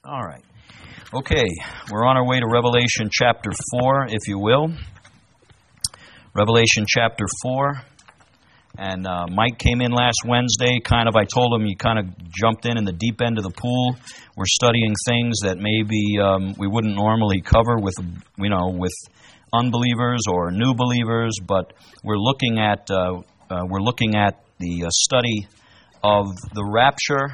All right. Okay, we're on our way to Revelation chapter 4, if you will. Revelation chapter 4. And Mike came in last Wednesday. I told him he kind of jumped in the deep end of the pool. We're studying things that maybe we wouldn't normally cover with unbelievers or new believers, but we're looking at the study of the rapture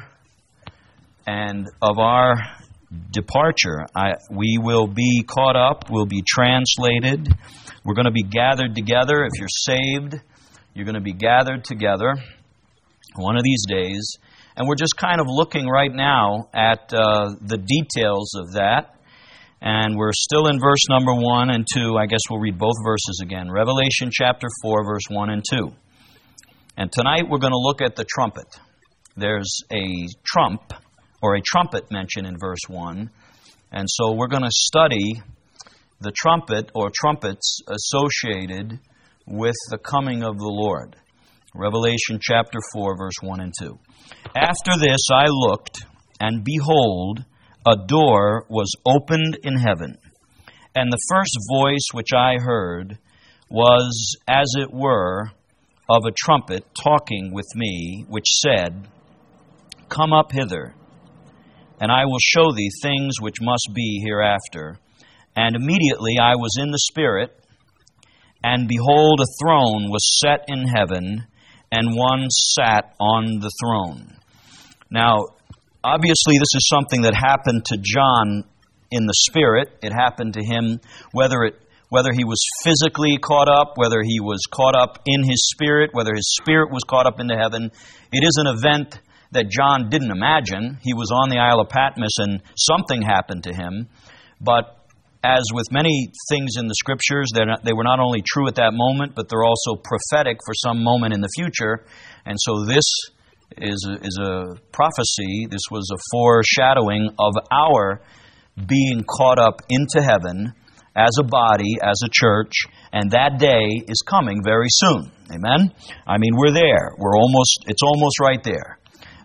and of our departure. We will be caught up, we'll be translated. We're going to be gathered together. If you're saved, you're going to be gathered together one of these days. And we're just kind of looking right now at the details of that. And we're still in verse number 1 and 2. I guess we'll read both verses again. Revelation chapter 4, verse 1 and 2. And tonight we're going to look at the trumpet. There's a trump, or a trumpet mentioned in verse 1. And so we're going to study the trumpet or trumpets associated with the coming of the Lord. Revelation chapter 4, verse 1 and 2. After this I looked, and behold, a door was opened in heaven. And the first voice which I heard was, as it were, of a trumpet talking with me, which said, Come up hither, and I will show thee things which must be hereafter. And immediately I was in the Spirit, and behold, a throne was set in heaven, and one sat on the throne. Now, obviously this is something that happened to John in the Spirit. It happened to him, whether he was physically caught up, whether he was caught up in his spirit, whether his spirit was caught up into heaven. It is an event that John didn't imagine. He was on the Isle of Patmos and something happened to him. But as with many things in the Scriptures, they were not only true at that moment, but they're also prophetic for some moment in the future. And so this is a prophecy. This was a foreshadowing of our being caught up into heaven as a body, as a church, and that day is coming very soon. Amen? I mean, we're there. It's almost right there.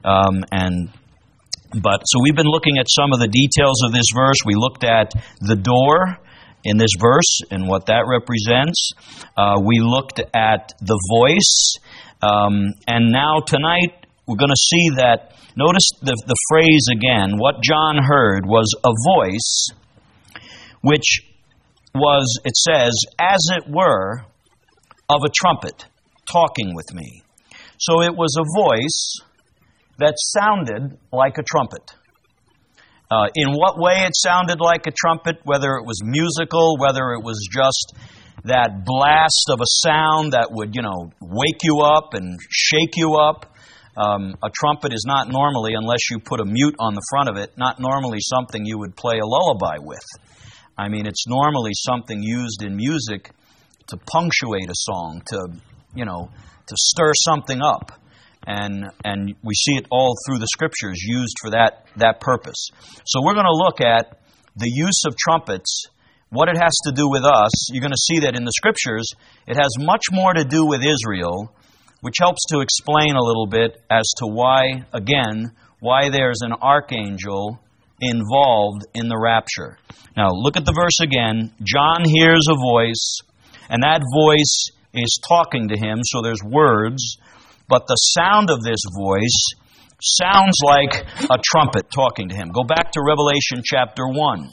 So we've been looking at some of the details of this verse. We looked at the door in this verse and what that represents. We looked at the voice. And now tonight we're going to see that, notice the phrase again, what John heard was a voice, which was, it says, as it were, of a trumpet talking with me. So it was a voice that sounded like a trumpet. In what way it sounded like a trumpet, whether it was musical, whether it was just that blast of a sound that would, wake you up and shake you up. A trumpet is not normally, unless you put a mute on the front of it, not normally something you would play a lullaby with. I mean, it's normally something used in music to punctuate a song, to stir something up. And we see it all through the Scriptures used for that purpose. So we're going to look at the use of trumpets, what it has to do with us. You're going to see that in the Scriptures, it has much more to do with Israel, which helps to explain a little bit as to why there's an archangel involved in the rapture. Now, look at the verse again. John hears a voice, and that voice is talking to him, so there's words. But the sound of this voice sounds like a trumpet talking to him. Go back to Revelation chapter 1.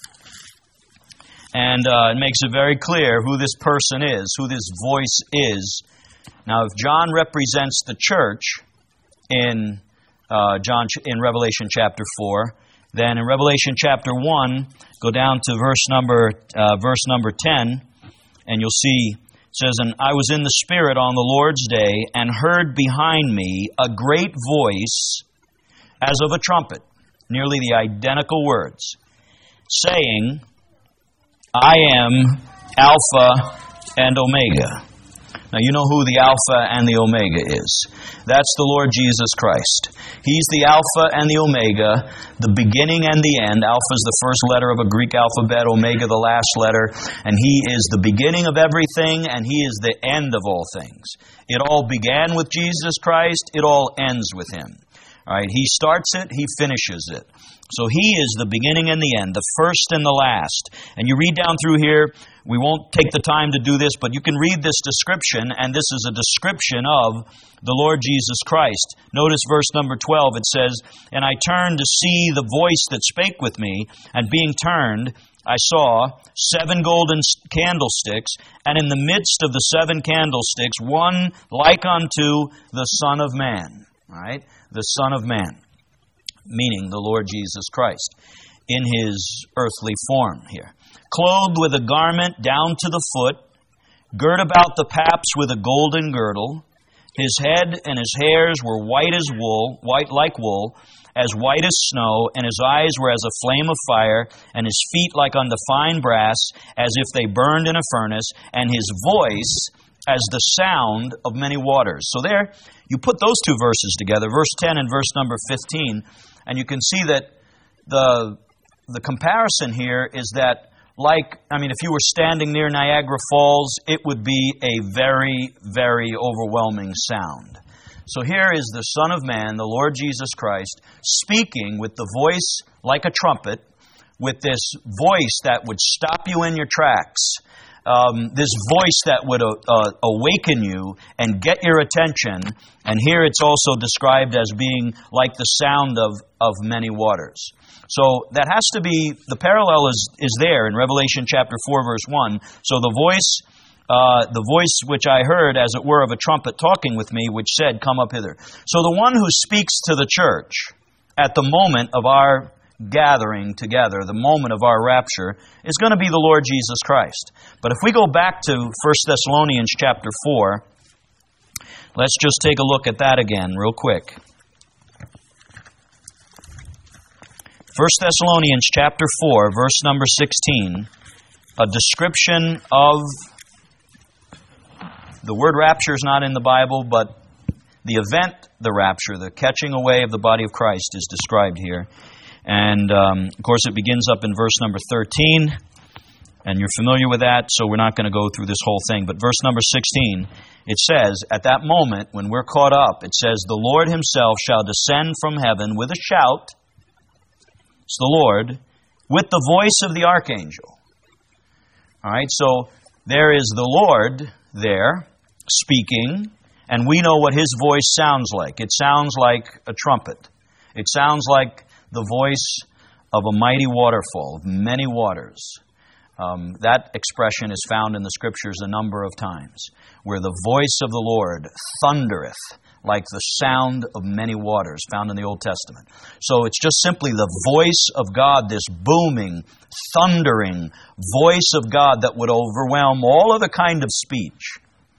And it makes it very clear who this person is, who this voice is. Now, if John represents the church in Revelation chapter 4, then in Revelation chapter 1, go down to verse number 10, and you'll see. It says, And I was in the Spirit on the Lord's day, and heard behind me a great voice as of a trumpet, nearly the identical words, saying, I am Alpha and Omega. Now you know who the Alpha and the Omega is. That's the Lord Jesus Christ. He's the Alpha and the Omega, the beginning and the end. Alpha is the first letter of a Greek alphabet, Omega the last letter. And He is the beginning of everything, and He is the end of all things. It all began with Jesus Christ. It all ends with Him. All right, He starts it, He finishes it. So He is the beginning and the end, the first and the last. And you read down through here, we won't take the time to do this, but you can read this description, and this is a description of the Lord Jesus Christ. Notice verse number 12, it says, "And I turned to see the voice that spake with me, and being turned, I saw 7 golden candlesticks, and in the midst of the 7 candlesticks, one like unto the Son of Man." All right? The Son of Man, meaning the Lord Jesus Christ, in His earthly form here. "Clothed with a garment down to the foot, girt about the paps with a golden girdle. His head and his hairs were white as wool, white like wool, as white as snow, and his eyes were as a flame of fire, and his feet like unto fine brass, as if they burned in a furnace, and his voice as the sound of many waters." So there, you put those two verses together, verse 10 and verse number 15, and you can see that the comparison here is that, if you were standing near Niagara Falls, it would be a very, very overwhelming sound. So here is the Son of Man, the Lord Jesus Christ, speaking with the voice like a trumpet, with this voice that would stop you in your tracks, this voice that would awaken you and get your attention. And here it's also described as being like the sound of many waters. So that has to be, the parallel is there in Revelation chapter 4, verse 1. So the voice which I heard, as it were, of a trumpet talking with me, which said, "Come up hither." So the one who speaks to the church at the moment of our gathering together, the moment of our rapture, is going to be the Lord Jesus Christ. But if we go back to 1 Thessalonians chapter 4, let's just take a look at that again real quick. 1 Thessalonians chapter 4, verse number 16, a description of, the word rapture is not in the Bible, but the event, the rapture, the catching away of the body of Christ is described here. And, of course, it begins up in verse number 13, and you're familiar with that, so we're not going to go through this whole thing. But verse number 16, it says, "At that moment, when we're caught up, it says, the Lord Himself shall descend from heaven with a shout," it's the Lord, "with the voice of the archangel." All right, so there is the Lord there speaking, and we know what His voice sounds like. It sounds like a trumpet. It sounds like the voice of a mighty waterfall, of many waters. That expression is found in the Scriptures a number of times, where the voice of the Lord thundereth like the sound of many waters, found in the Old Testament. So it's just simply the voice of God, this booming, thundering voice of God that would overwhelm all other kind of speech.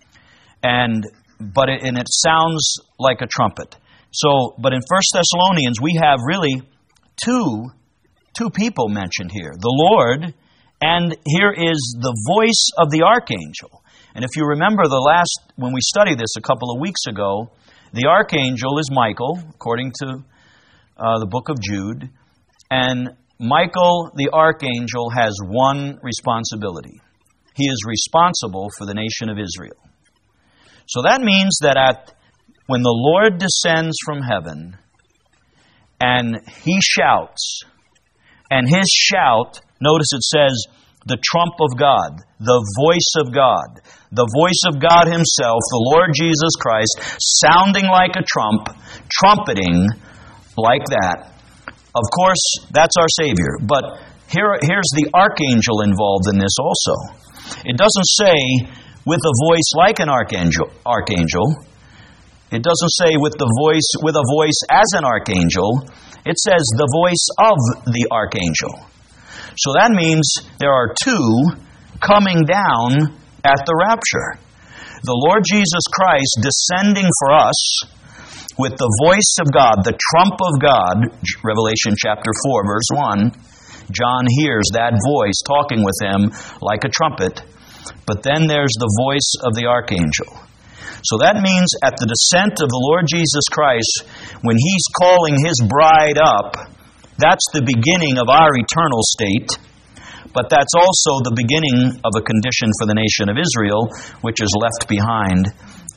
But it sounds like a trumpet. So, but in 1 Thessalonians, we have really two people mentioned here. The Lord, and here is the voice of the archangel. And if you remember when we studied this a couple of weeks ago, the archangel is Michael, according to the book of Jude. And Michael, the archangel, has one responsibility. He is responsible for the nation of Israel. So that means that when the Lord descends from heaven and He shouts, and His shout, notice it says, the trump of God, the voice of God, the voice of God Himself, the Lord Jesus Christ, sounding like a trumpeting like that. Of course, that's our Savior. But here's the archangel involved in this also. It doesn't say with a voice like an archangel. It doesn't say with a voice as an archangel. It says the voice of the archangel. So that means there are two coming down at the rapture. The Lord Jesus Christ descending for us with the voice of God, the trump of God, Revelation chapter 4, verse 1. John hears that voice talking with him like a trumpet. But then there's the voice of the archangel. So that means at the descent of the Lord Jesus Christ, when He's calling His bride up, that's the beginning of our eternal state. But that's also the beginning of a condition for the nation of Israel, which is left behind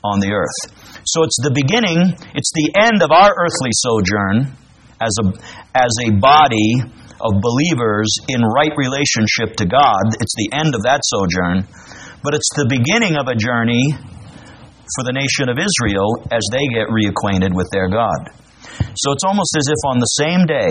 on the earth. So it's the beginning, it's the end of our earthly sojourn as a body of believers in right relationship to God. It's the end of that sojourn, but it's the beginning of a journey for the nation of Israel as they get reacquainted with their God. So it's almost as if on the same day,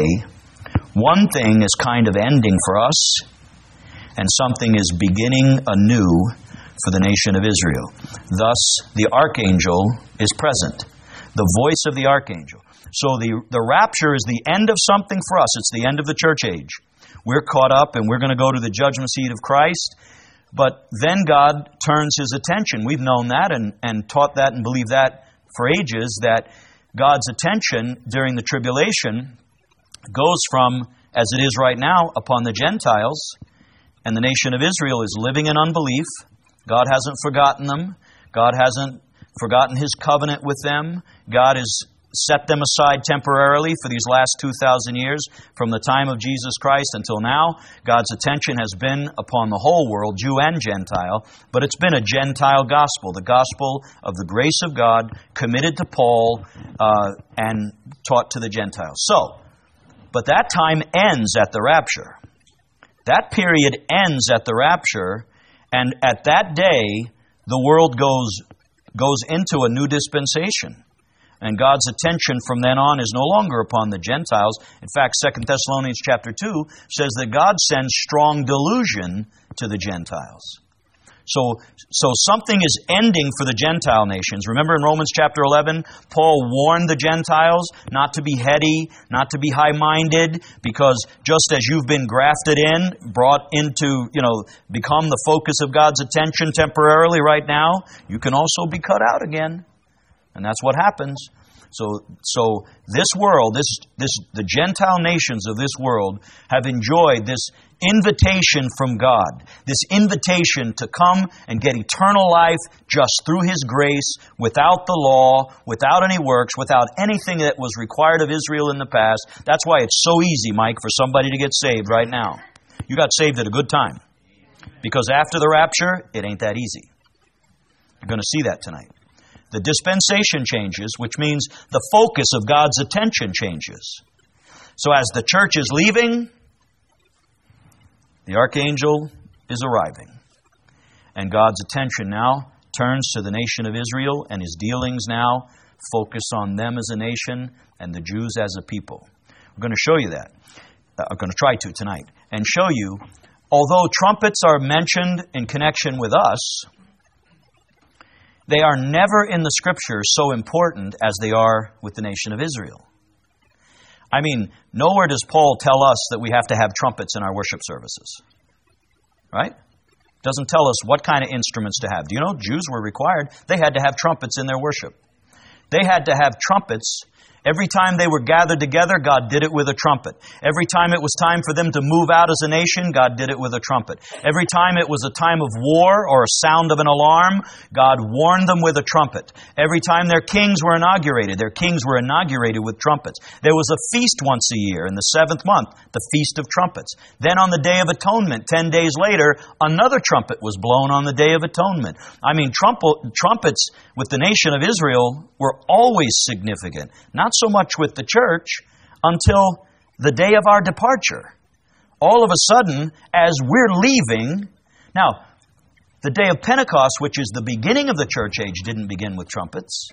one thing is kind of ending for us, and something is beginning anew for the nation of Israel. Thus, the archangel is present, the voice of the archangel. So the rapture is the end of something for us. It's the end of the church age. We're caught up and we're going to go to the judgment seat of Christ. But then God turns His attention. We've known that and taught that and believed that for ages, that God's attention during the tribulation goes from, as it is right now, upon the Gentiles, and the nation of Israel is living in unbelief. God hasn't forgotten them. God hasn't forgotten His covenant with them. God has set them aside temporarily for these last 2,000 years. From the time of Jesus Christ until now, God's attention has been upon the whole world, Jew and Gentile, but it's been a Gentile gospel, the gospel of the grace of God committed to Paul and taught to the Gentiles. But that time ends at the rapture. That period ends at the rapture, and at that day, the world goes into a new dispensation. And God's attention from then on is no longer upon the Gentiles. In fact, 2 Thessalonians chapter 2 says that God sends strong delusion to the Gentiles. So something is ending for the Gentile nations. Remember in Romans chapter 11, Paul warned the Gentiles not to be heady, not to be high-minded, because just as you've been grafted in, brought into, become the focus of God's attention temporarily right now, you can also be cut out again. And that's what happens. So this world, the Gentile nations of this world have enjoyed this invitation from God, this invitation to come and get eternal life just through His grace, without the law, without any works, without anything that was required of Israel in the past. That's why it's so easy, Mike, for somebody to get saved right now. You got saved at a good time. Because after the rapture, it ain't that easy. You're going to see that tonight. The dispensation changes, which means the focus of God's attention changes. So as the church is leaving, the archangel is arriving. And God's attention now turns to the nation of Israel, and His dealings now focus on them as a nation and the Jews as a people. We're going to show you that. I'm going to try to tonight. And show you, although trumpets are mentioned in connection with us, they are never in the Scriptures so important as they are with the nation of Israel. I mean, nowhere does Paul tell us that we have to have trumpets in our worship services. Right? Doesn't tell us what kind of instruments to have. Do you know, Jews were required. They had to have trumpets in their worship. They had to have trumpets. Every time they were gathered together, God did it with a trumpet. Every time it was time for them to move out as a nation, God did it with a trumpet. Every time it was a time of war or a sound of an alarm, God warned them with a trumpet. Every time their kings were inaugurated with trumpets. There was a feast once a year in the 7th month, the Feast of Trumpets. Then on the Day of Atonement, 10 days later, another trumpet was blown on the Day of Atonement. I mean, trumpets with the nation of Israel were always significant. Not so much with the church until the day of our departure. All of a sudden, as we're leaving, now, the day of Pentecost, which is the beginning of the church age, didn't begin with trumpets.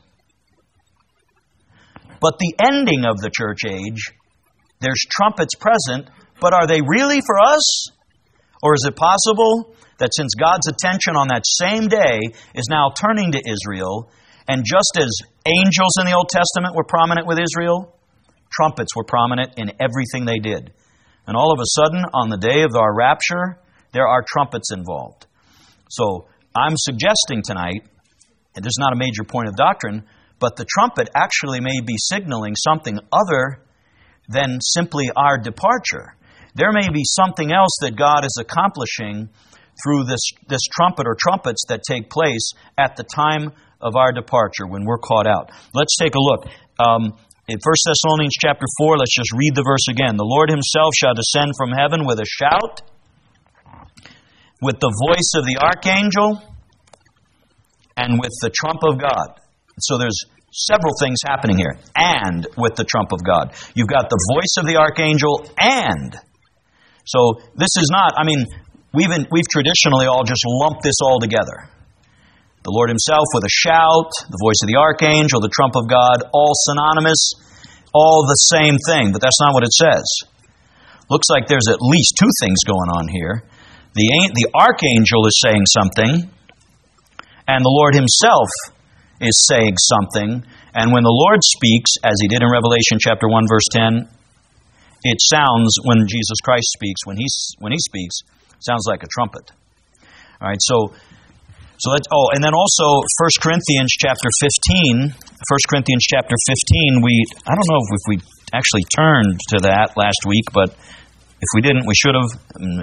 But the ending of the church age, there's trumpets present, but are they really for us? Or is it possible that since God's attention on that same day is now turning to Israel, and just as angels in the Old Testament were prominent with Israel, trumpets were prominent in everything they did. And all of a sudden, on the day of our rapture, there are trumpets involved. So I'm suggesting tonight, and this is not a major point of doctrine, but the trumpet actually may be signaling something other than simply our departure. There may be something else that God is accomplishing through this trumpet or trumpets that take place at the time of our departure when we're caught out. Let's take a look. In 1 Thessalonians chapter 4, let's just read the verse again. The Lord Himself shall descend from heaven with a shout, with the voice of the archangel, and with the trump of God. So there's several things happening here. And with the trump of God. You've got the voice of the archangel and. So this is not, we've traditionally all just lumped this all together. The Lord Himself with a shout, the voice of the archangel, the trump of God, all synonymous, all the same thing. But that's not what it says. Looks like there's at least two things going on here. The archangel is saying something, and the Lord Himself is saying something. And when the Lord speaks, as He did in Revelation chapter 1, verse 10, it sounds, when Jesus Christ speaks, when He speaks, it sounds like a trumpet. All right, so let's, and then also 1 Corinthians chapter 15. 1 Corinthians chapter 15, I don't know if we actually turned to that last week, but if we didn't, we should have.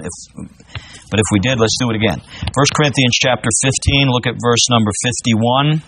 But if we did, let's do it again. 1 Corinthians chapter 15, look at verse number 51.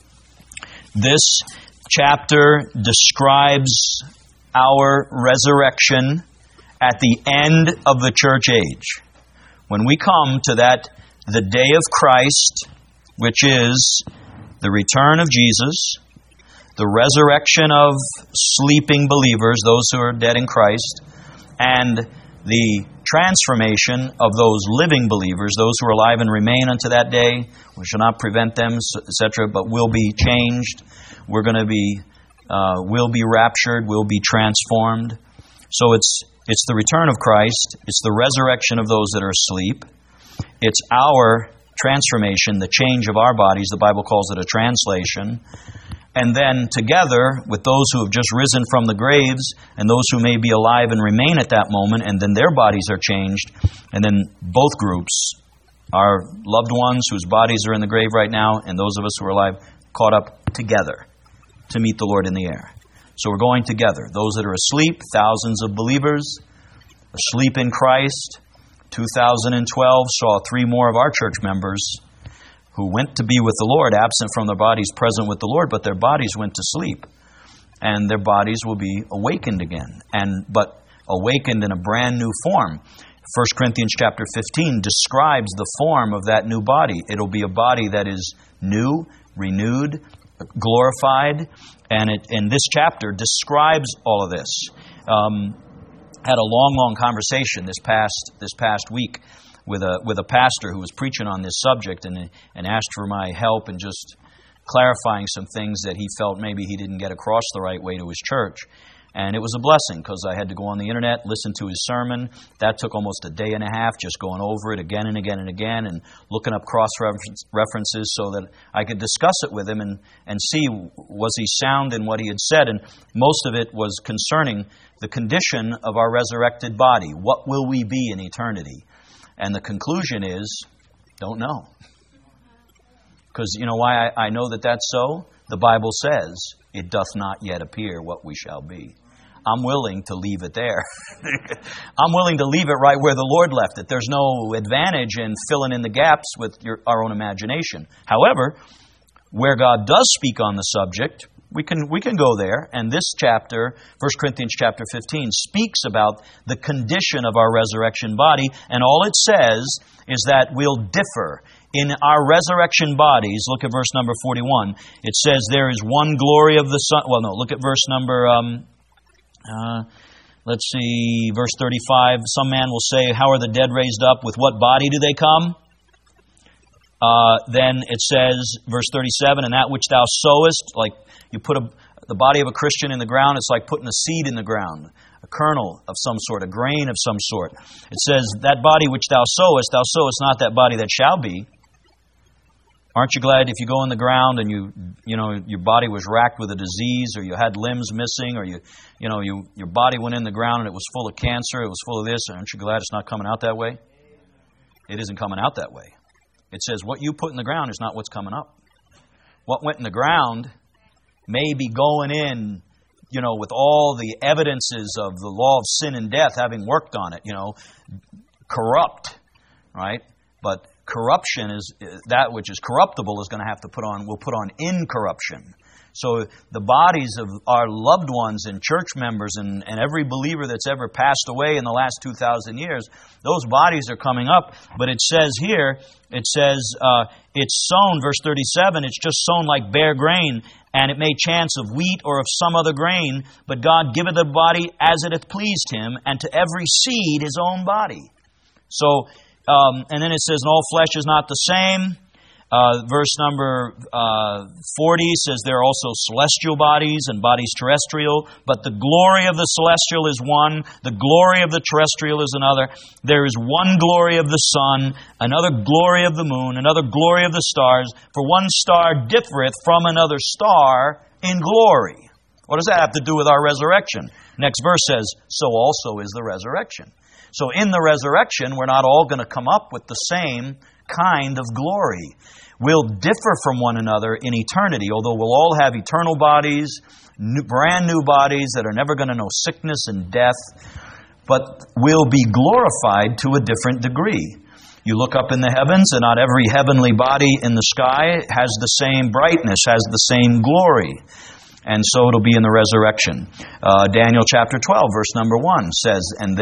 This chapter describes our resurrection at the end of the church age. When we come to the day of Christ, which is the return of Jesus, the resurrection of sleeping believers, those who are dead in Christ, and the transformation of those living believers, those who are alive and remain unto that day, we shall not prevent them, etc., but will be changed. We're going to be, will be raptured, will be transformed. So it's the return of Christ. It's the resurrection of those that are asleep. It's our transformation, the change of our bodies. The Bible calls it a translation. And then together with those who have just risen from the graves and those who may be alive and remain at that moment, and then their bodies are changed. And then both groups, our loved ones whose bodies are in the grave right now and those of us who are alive, caught up together to meet the Lord in the air. So we're going together. Those that are asleep, thousands of believers, asleep in Christ. 2012 saw 3 more of our church members who went to be with the Lord, absent from their bodies, present with the Lord, but their bodies went to sleep. And their bodies will be awakened again, but awakened in a brand new form. 1 Corinthians chapter 15 describes the form of that new body. It'll be a body that is new, renewed, glorified, and this chapter describes all of this. Had a long conversation this past week with a pastor who was preaching on this subject and asked for my help in just clarifying some things that he felt maybe he didn't get across the right way to his church. And it was a blessing because I had to go on the internet, listen to his sermon. That took almost a day and a half, just going over it again and again and again and looking up cross-references so that I could discuss it with him and see was he sound in what he had said. And most of it was concerning the condition of our resurrected body. What will we be in eternity? And the conclusion is, don't know. Because you know why I know that that's so? The Bible says, it doth not yet appear what we shall be. I'm willing to leave it there. I'm willing to leave it right where the Lord left it. There's no advantage in filling in the gaps with our own imagination. However, where God does speak on the subject, we can go there. And this chapter, 1 Corinthians chapter 15, speaks about the condition of our resurrection body. And all it says is that we'll differ in our resurrection bodies. Look at verse number 41. It says there is one glory of the sun. Well, no, look at verse number, let's see, verse 35. Some man will say, how are the dead raised up? With what body do they come? Then it says, verse 37, and that which thou sowest, like you put the body of a Christian in the ground, it's like putting a seed in the ground, a kernel of some sort, a grain of some sort. It says, that body which thou sowest not that body that shall be. Aren't you glad if you go in the ground and your body was racked with a disease, or you had limbs missing, or your body went in the ground and it was full of cancer, it was full of this? Aren't you glad it's not coming out that way? It isn't coming out that way. It says what you put in the ground is not what's coming up. What went in the ground may be going in, with all the evidences of the law of sin and death having worked on it, corrupt, right? But corruption is that which is corruptible is going to have to put on incorruption. So the bodies of our loved ones and church members and every believer that's ever passed away in the last 2,000 years, those bodies are coming up. But it says here, it's sown, verse 37, it's just sown like bare grain, and it may chance of wheat or of some other grain, but God giveth the body as it hath pleased Him, and to every seed his own body. So, and then it says, and all flesh is not the same. Verse number 40 says there are also celestial bodies and bodies terrestrial, but the glory of the celestial is one, the glory of the terrestrial is another. There is one glory of the sun, another glory of the moon, another glory of the stars, for one star differeth from another star in glory. What does that have to do with our resurrection? Next verse says, so also is the resurrection. So in the resurrection, we're not all going to come up with the same kind of glory. We'll differ from one another in eternity, although we'll all have eternal bodies, brand new bodies that are never going to know sickness and death, but we'll be glorified to a different degree. You look up in the heavens, and not every heavenly body in the sky has the same brightness, has the same glory. And so it'll be in the resurrection. Daniel chapter 12, verse number 1 says,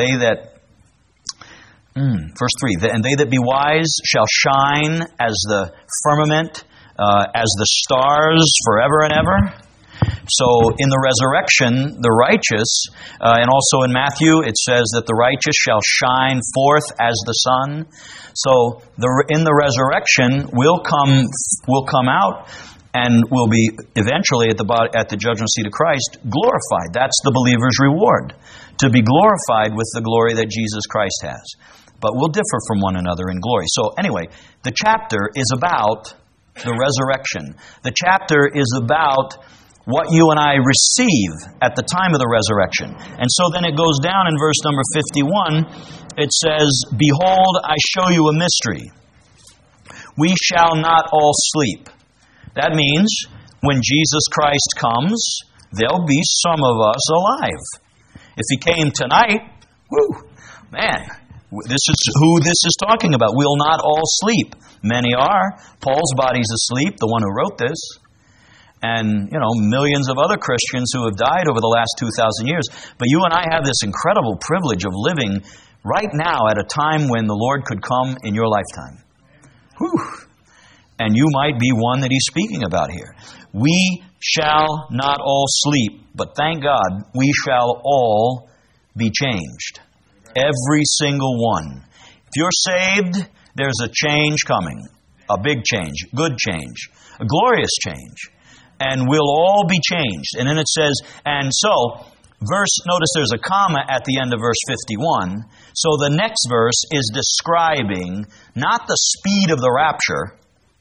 verse 3, and they that be wise shall shine as the firmament, as the stars forever and ever. So in the resurrection, the righteous, and also in Matthew, it says that the righteous shall shine forth as the sun. So in the resurrection, we'll come out and will be eventually at the judgment seat of Christ glorified. That's the believer's reward, to be glorified with the glory that Jesus Christ has. But we'll differ from one another in glory. So anyway, the chapter is about the resurrection. The chapter is about what you and I receive at the time of the resurrection. And so then it goes down in verse number 51. It says, behold, I show you a mystery. We shall not all sleep. That means when Jesus Christ comes, there'll be some of us alive. If He came tonight, man, this is who this is talking about. We'll not all sleep. Many are. Paul's body's asleep, the one who wrote this. And, millions of other Christians who have died over the last 2,000 years. But you and I have this incredible privilege of living right now at a time when the Lord could come in your lifetime. And you might be one that He's speaking about here. We shall not all sleep, but thank God we shall all be changed. Every single one. If you're saved, there's a change coming. A big change, good change, a glorious change. And we'll all be changed. And then it says, and so, notice there's a comma at the end of verse 51. So the next verse is describing not the speed of the rapture,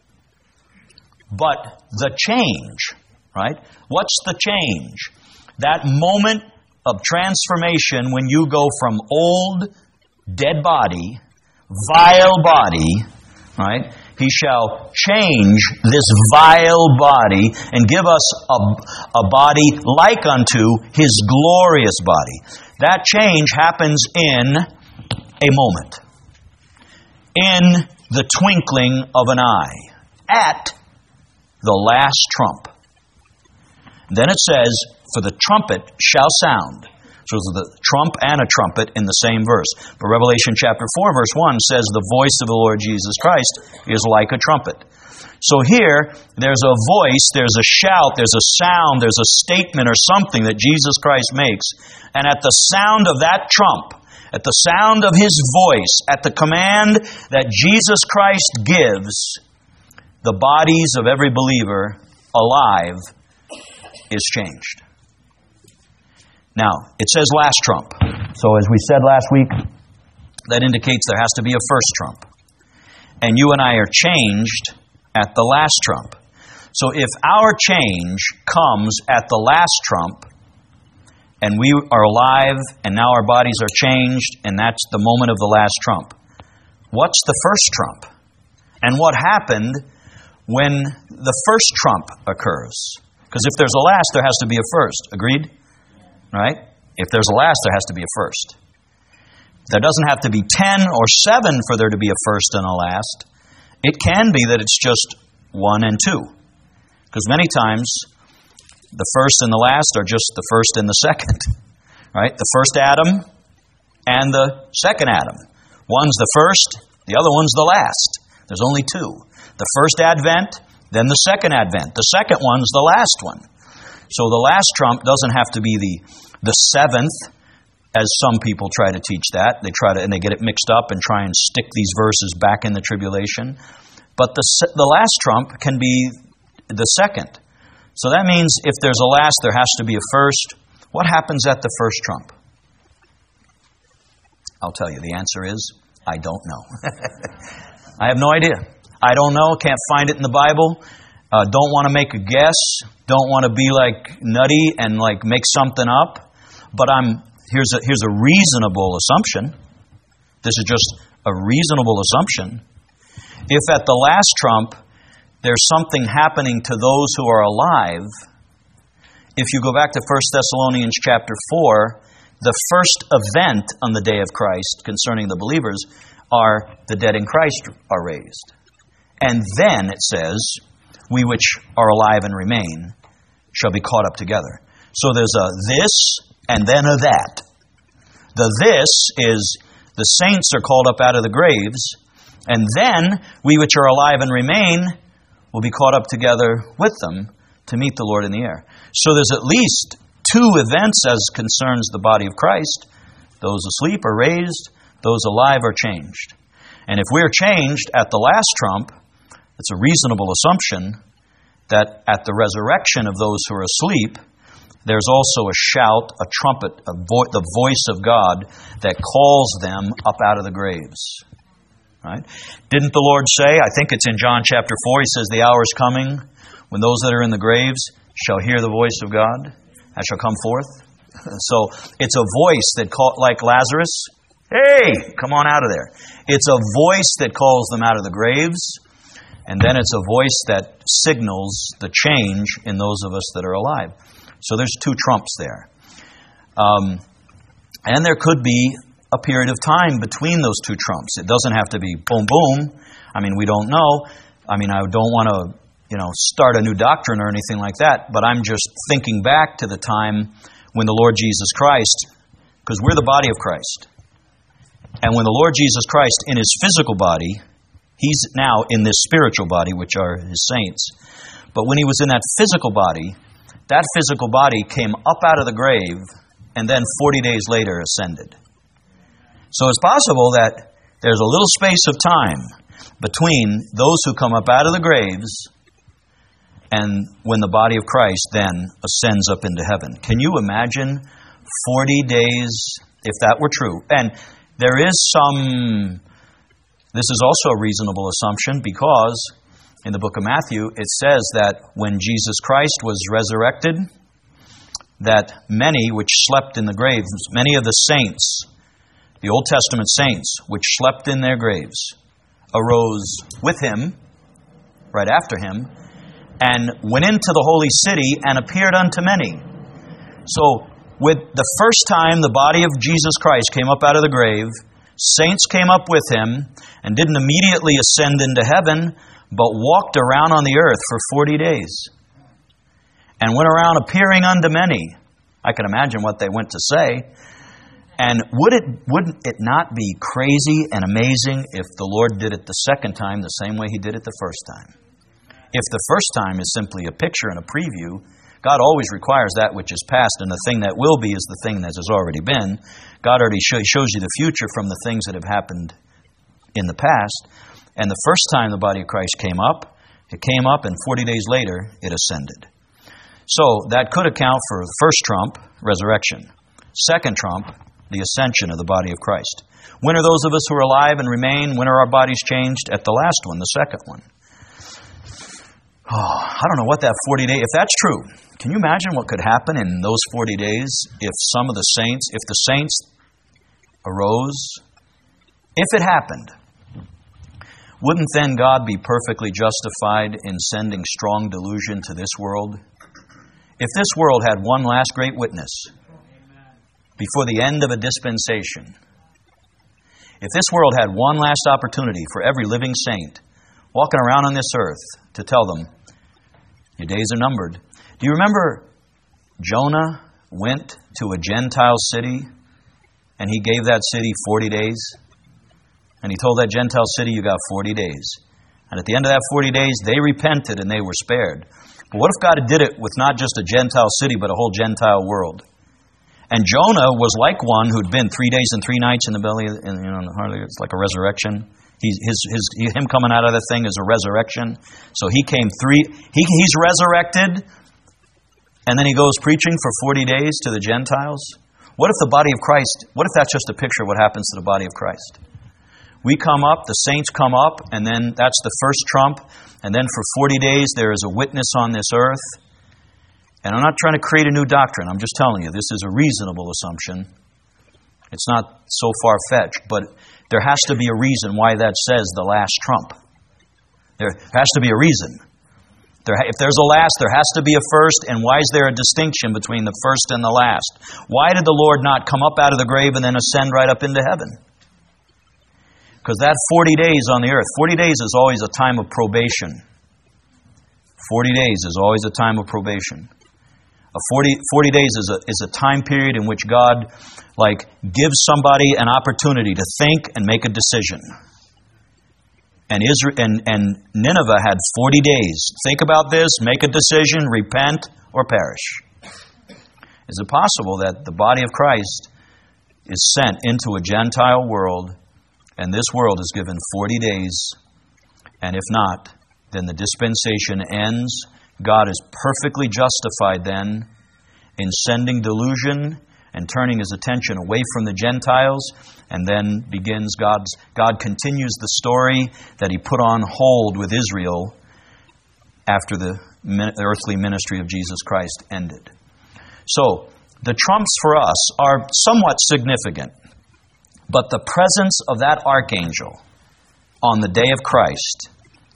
but the change, right? What's the change? That moment of transformation when you go from old, dead body, vile body, right? He shall change this vile body and give us a body like unto His glorious body. That change happens in a moment, in the twinkling of an eye, at the last trump. Then it says, for the trumpet shall sound. So it's the trump and a trumpet in the same verse. But Revelation chapter 4 verse 1 says the voice of the Lord Jesus Christ is like a trumpet. So here, there's a voice, there's a shout, there's a sound, there's a statement or something that Jesus Christ makes. And at the sound of that trump, at the sound of His voice, at the command that Jesus Christ gives, the bodies of every believer alive is changed. Now, it says last trump. So as we said last week, that indicates there has to be a first trump. And you and I are changed at the last trump. So if our change comes at the last trump, and we are alive, and now our bodies are changed, and that's the moment of the last trump, what's the first trump? And what happened when the first trump occurs? Because if there's a last, there has to be a first. Agreed? Right? If there's a last, there has to be a first. There doesn't have to be 10 or 7 for there to be a first and a last. It can be that it's just 1 and 2. Because many times the first and the last are just the first and the second. Right? The first Adam and the second Adam. One's the first, the other one's the last. There's only two. The first advent, then the second advent. The second one's the last one. So the last trump doesn't have to be the seventh, as some people try to teach that. They get it mixed up and try and stick these verses back in the tribulation. But the last trump can be the second. So that means if there's a last, there has to be a first. What happens at the first trump? I'll tell you. The answer is, I don't know. I have no idea. I don't know. Can't find it in the Bible. Don't want to make a guess. Don't want to be like nutty and like make something up. But here's a reasonable assumption. This is just a reasonable assumption. If at the last trump there's something happening to those who are alive, if you go back to 1 Thessalonians chapter 4, the first event on the day of Christ concerning the believers are the dead in Christ are raised. And then it says, we which are alive and remain shall be caught up together. So there's a this and then a that. The this is the saints are called up out of the graves, and then we which are alive and remain will be caught up together with them to meet the Lord in the air. So there's at least two events as concerns the body of Christ. Those asleep are raised, those alive are changed. And if we're changed at the last trump, it's a reasonable assumption that at the resurrection of those who are asleep, there's also a shout, a trumpet, the voice of God that calls them up out of the graves. Right? Didn't the Lord say, I think it's in John chapter 4, He says, the hour is coming when those that are in the graves shall hear the voice of God and shall come forth. So it's a voice that like Lazarus, hey, come on out of there. It's a voice that calls them out of the graves, and then it's a voice that signals the change in those of us that are alive. So there's two trumps there. And there could be a period of time between those two trumps. It doesn't have to be boom, boom. I mean, we don't know. I mean, I don't want to, start a new doctrine or anything like that, but I'm just thinking back to the time when the Lord Jesus Christ, because we're the body of Christ, and when the Lord Jesus Christ in His physical body, He's now in this spiritual body, which are His saints, but when He was in that physical body came up out of the grave and then 40 days later ascended. So it's possible that there's a little space of time between those who come up out of the graves and when the body of Christ then ascends up into heaven. Can you imagine 40 days, if that were true? And there is this is also a reasonable assumption, because in the book of Matthew it says that when Jesus Christ was resurrected, that many which slept in the graves, many of the saints, the Old Testament saints, which slept in their graves, arose with Him, right after Him, and went into the holy city and appeared unto many. So, with the first time the body of Jesus Christ came up out of the grave, saints came up with Him and didn't immediately ascend into heaven, but walked around on the earth for 40 days and went around appearing unto many. I can imagine what they went to say. And wouldn't it not be crazy and amazing if the Lord did it the second time the same way He did it the first time? If the first time is simply a picture and a preview, God always requires that which is past, and the thing that will be is the thing that has already been. God already shows you the future from the things that have happened in the past. And the first time the body of Christ came up, it came up, and 40 days later, it ascended. So that could account for the first trump, resurrection. Second trump, the ascension of the body of Christ. When are those of us who are alive and remain, when are our bodies changed? At the last one, the second one. I don't know what that 40 days, if that's true, can you imagine what could happen in those 40 days if the saints arose? If it happened, wouldn't then God be perfectly justified in sending strong delusion to this world? If this world had one last great witness before the end of a dispensation, if this world had one last opportunity for every living saint walking around on this earth to tell them, your days are numbered. Do you remember Jonah went to a Gentile city, and he gave that city 40 days. And he told that Gentile city, you got 40 days. And at the end of that 40 days, they repented and they were spared. But what if God did it with not just a Gentile city, but a whole Gentile world? And Jonah was like one who'd been 3 days and 3 nights in the belly, it's like a resurrection. Him coming out of the thing is a resurrection. So he's resurrected, and then he goes preaching for 40 days to the Gentiles. What if the body of Christ, what if that's just a picture of what happens to the body of Christ? We come up, the saints come up, and then that's the first trump, and then for 40 days there is a witness on this earth. And I'm not trying to create a new doctrine. I'm just telling you, this is a reasonable assumption. It's not so far-fetched, but there has to be a reason why that says the last trump. There has to be a reason. If there's a last, there has to be a first, and why is there a distinction between the first and the last? Why did the Lord not come up out of the grave and then ascend right up into heaven? Because that 40 days on the earth, 40 days is always a time of probation. 40 days is always a time of probation. 40 days is a time period in which God gives somebody an opportunity to think and make a decision. And Nineveh had 40 days. Think about this, make a decision, repent, or perish. Is it possible that the body of Christ is sent into a Gentile world, and this world is given 40 days, and if not, then the dispensation ends? God is perfectly justified then in sending delusion and turning His attention away from the Gentiles, and then God continues the story that He put on hold with Israel after the earthly ministry of Jesus Christ ended. So, the trumps for us are somewhat significant, but the presence of that archangel on the day of Christ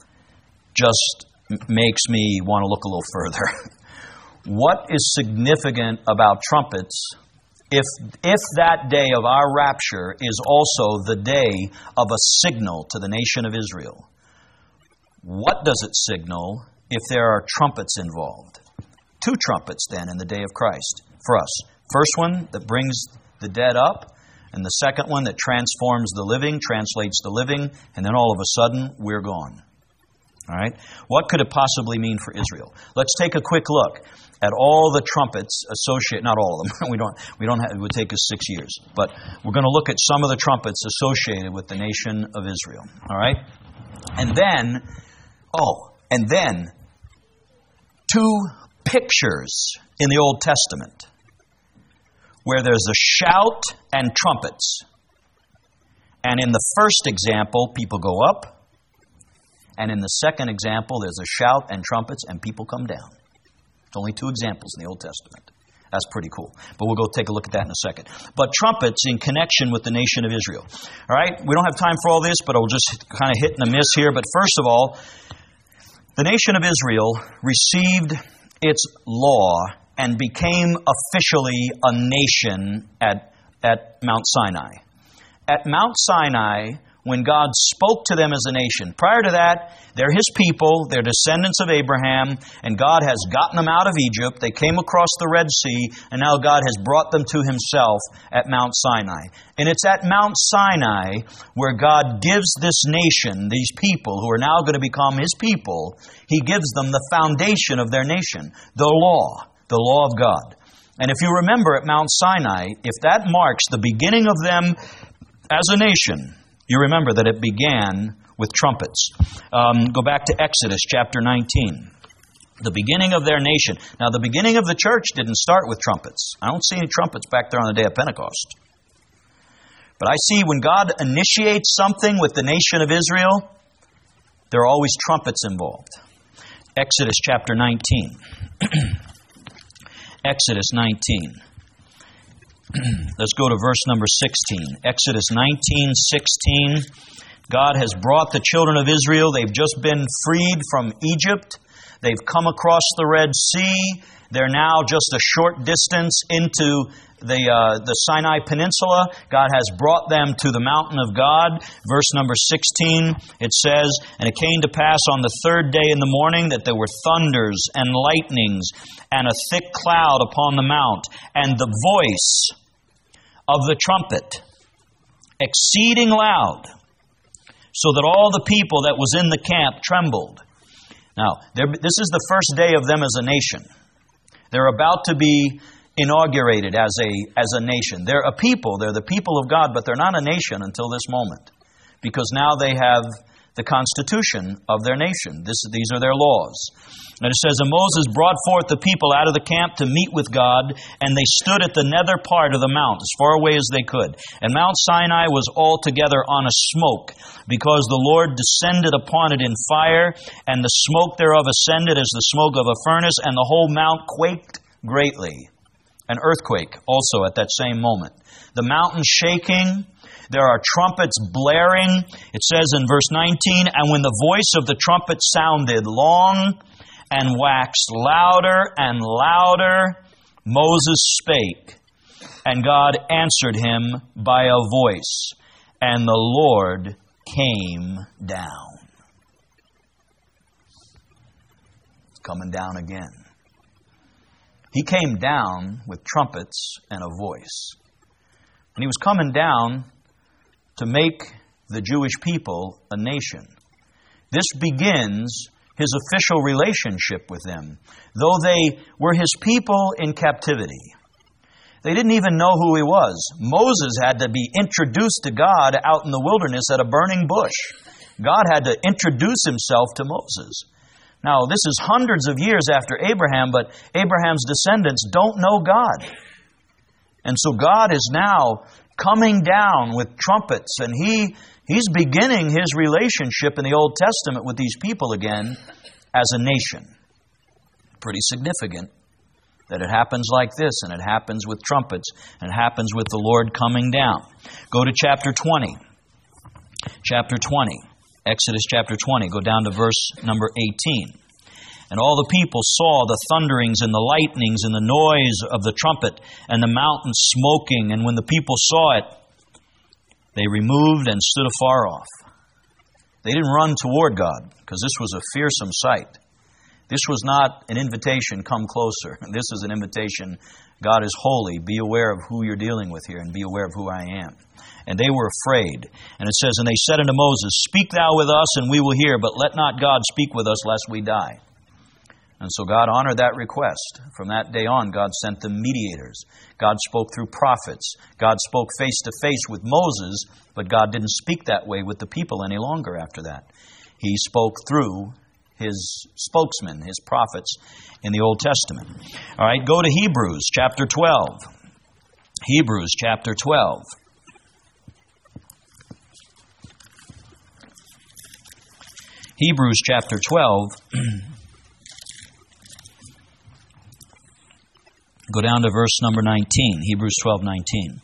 just makes me want to look a little further. What is significant about trumpets if that day of our rapture is also the day of a signal to the nation of Israel? What does it signal if there are trumpets involved? 2 trumpets then in the day of Christ for us. First one that brings the dead up, and the second one that transforms the living, translates the living, and then all of a sudden we're gone. All right? What could it possibly mean for Israel? Let's take a quick look at all the trumpets associated. Not all of them. It would take us 6 years. But we're going to look at some of the trumpets associated with the nation of Israel. All right? And then 2 pictures in the Old Testament where there's a shout and trumpets. And in the first example, people go up. And in the second example, there's a shout and trumpets and people come down. It's only 2 examples in the Old Testament. That's pretty cool. But we'll go take a look at that in a second. But trumpets in connection with the nation of Israel. All right? We don't have time for all this, but I'll just kind of hit and miss here. But first of all, the nation of Israel received its law and became officially a nation at Mount Sinai. At Mount Sinai, when God spoke to them as a nation. Prior to that, they're His people, they're descendants of Abraham, and God has gotten them out of Egypt. They came across the Red Sea, and now God has brought them to Himself at Mount Sinai. And it's at Mount Sinai where God gives this nation, these people who are now going to become His people, He gives them the foundation of their nation, the law of God. And if you remember at Mount Sinai, if that marks the beginning of them as a nation, you remember that it began with trumpets. Go back to Exodus chapter 19. The beginning of their nation. Now, the beginning of the church didn't start with trumpets. I don't see any trumpets back there on the day of Pentecost. But I see when God initiates something with the nation of Israel, there are always trumpets involved. Exodus chapter 19. Exodus 19. Let's go to verse number 16. Exodus 19:16. God has brought the children of Israel. They've just been freed from Egypt. They've come across the Red Sea. They're now just a short distance into the Sinai Peninsula. God has brought them to the mountain of God. Verse number 16, it says, "And it came to pass on the third day in the morning that there were thunders and lightnings and a thick cloud upon the mount, and the voice of the trumpet exceeding loud, so that all the people that was in the camp trembled." Now, this is the first day of them as a nation. They're about to be inaugurated as a nation. They're a people. They're the people of God, but they're not a nation until this moment, because now they have the constitution of their nation. These are their laws. And it says, "And Moses brought forth the people out of the camp to meet with God, and they stood at the nether part of the mount, as far away as they could. And Mount Sinai was altogether on a smoke, because the Lord descended upon it in fire, and the smoke thereof ascended as the smoke of a furnace, and the whole mount quaked greatly." An earthquake also at that same moment. The mountain shaking. There are trumpets blaring. It says in verse 19, "And when the voice of the trumpet sounded long and waxed louder and louder, Moses spake, and God answered him by a voice, and the Lord came down." It's coming down again. He came down with trumpets and a voice. And he was coming down to make the Jewish people a nation. This begins his official relationship with them, though they were his people in captivity. They didn't even know who he was. Moses had to be introduced to God out in the wilderness at a burning bush. God had to introduce himself to Moses. Now, this is hundreds of years after Abraham, but Abraham's descendants don't know God. And so God is now coming down with trumpets, and he's beginning his relationship in the Old Testament with these people again as a nation. Pretty significant that it happens like this, and it happens with trumpets, and it happens with the Lord coming down. Go to chapter 20. Chapter 20. Exodus chapter 20, go down to verse number 18. "And all the people saw the thunderings and the lightnings and the noise of the trumpet and the mountain smoking. And when the people saw it, they removed and stood afar off." They didn't run toward God, because this was a fearsome sight. This was not an invitation, "Come closer." This is an invitation, "God is holy. Be aware of who you're dealing with here, and be aware of who I am." And they were afraid. And it says, "And they said unto Moses, Speak thou with us, and we will hear, but let not God speak with us, lest we die." And so God honored that request. From that day on, God sent them mediators. God spoke through prophets. God spoke face to face with Moses, but God didn't speak that way with the people any longer after that. He spoke through his spokesmen, his prophets in the Old Testament. All right, go to Hebrews chapter 12. Hebrews chapter 12. Hebrews chapter 12. Go down to verse number 19. Hebrews 12:19.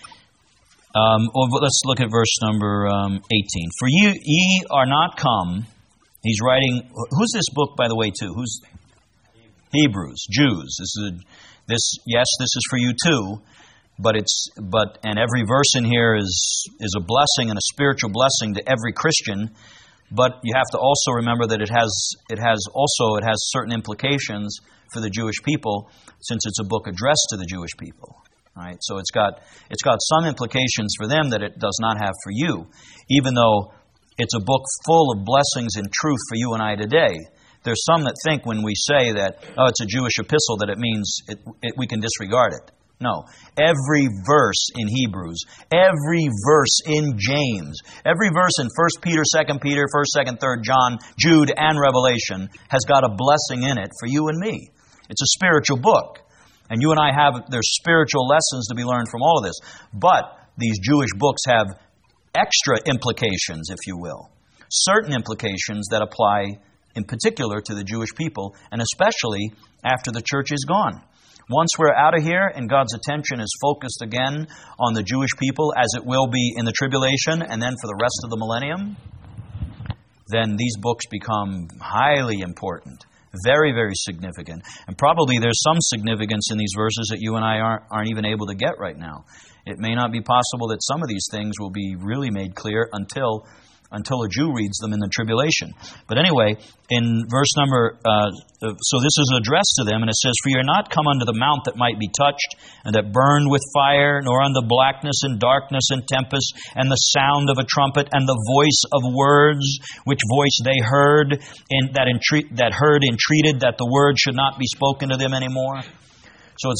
Let's look at verse number 18. "For ye are not come." He's writing. Who's this book, by the way, to? Who's Hebrews? Jews. This is for you too. But every verse in here is a blessing and a spiritual blessing to every Christian. But you have to also remember that it has certain implications for the Jewish people, since it's a book addressed to the Jewish people. Right? So it's got some implications for them that it does not have for you, even though it's a book full of blessings and truth for you and I today. There's some that think when we say that, it's a Jewish epistle, that it means we can disregard it. No. Every verse in Hebrews, every verse in James, every verse in 1 Peter, 2 Peter, 1st, 2nd, 3rd John, Jude, and Revelation has got a blessing in it for you and me. It's a spiritual book. And you and I there's spiritual lessons to be learned from all of this. But these Jewish books have extra implications, if you will. Certain implications that apply in particular to the Jewish people, and especially after the church is gone. Once we're out of here and God's attention is focused again on the Jewish people, as it will be in the tribulation and then for the rest of the millennium, then these books become highly important. Very, very significant. And probably there's some significance in these verses that you and I aren't even able to get right now. It may not be possible that some of these things will be really made clear until a Jew reads them in the tribulation. But anyway, in verse number, so this is addressed to them, and it says, "For you are not come unto the mount that might be touched, and that burned with fire, nor unto blackness and darkness and tempest, and the sound of a trumpet, and the voice of words, which voice they heard, entreated that the word should not be spoken to them anymore." So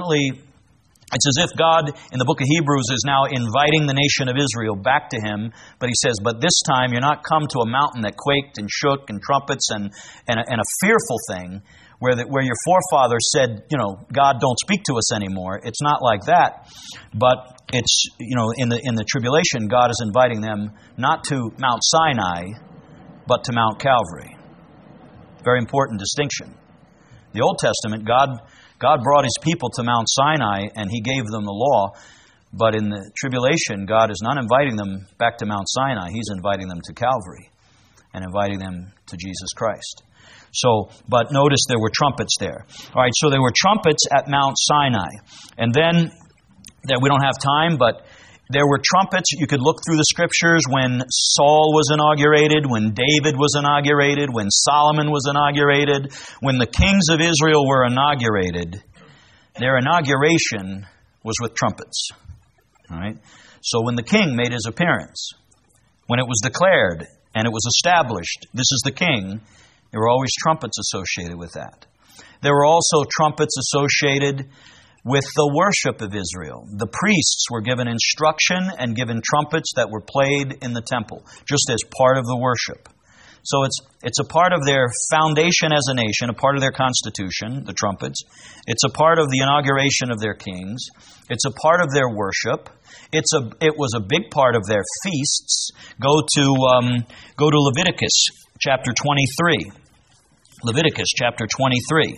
it's as if God, in the book of Hebrews, is now inviting the nation of Israel back to Him. But He says, but this time you're not come to a mountain that quaked and shook and trumpets and a fearful thing where your forefathers said, God, don't speak to us anymore. It's not like that. But it's, in the tribulation, God is inviting them not to Mount Sinai, but to Mount Calvary. Very important distinction. The Old Testament, God brought His people to Mount Sinai and He gave them the law. But in the tribulation, God is not inviting them back to Mount Sinai. He's inviting them to Calvary and inviting them to Jesus Christ. But notice there were trumpets there. All right, so there were trumpets at Mount Sinai. And then, we don't have time, but there were trumpets. You could look through the Scriptures when Saul was inaugurated, when David was inaugurated, when Solomon was inaugurated, when the kings of Israel were inaugurated. Their inauguration was with trumpets. All right? So when the king made his appearance, when it was declared and it was established, this is the king, there were always trumpets associated with that. There were also trumpets associated with the worship of Israel. The priests were given instruction and given trumpets that were played in the temple, just as part of the worship. So it's a part of their foundation as a nation, a part of their constitution, the trumpets. It's a part of the inauguration of their kings. It's a part of their worship. It was a big part of their feasts. Go to Leviticus chapter 23. Leviticus chapter 23.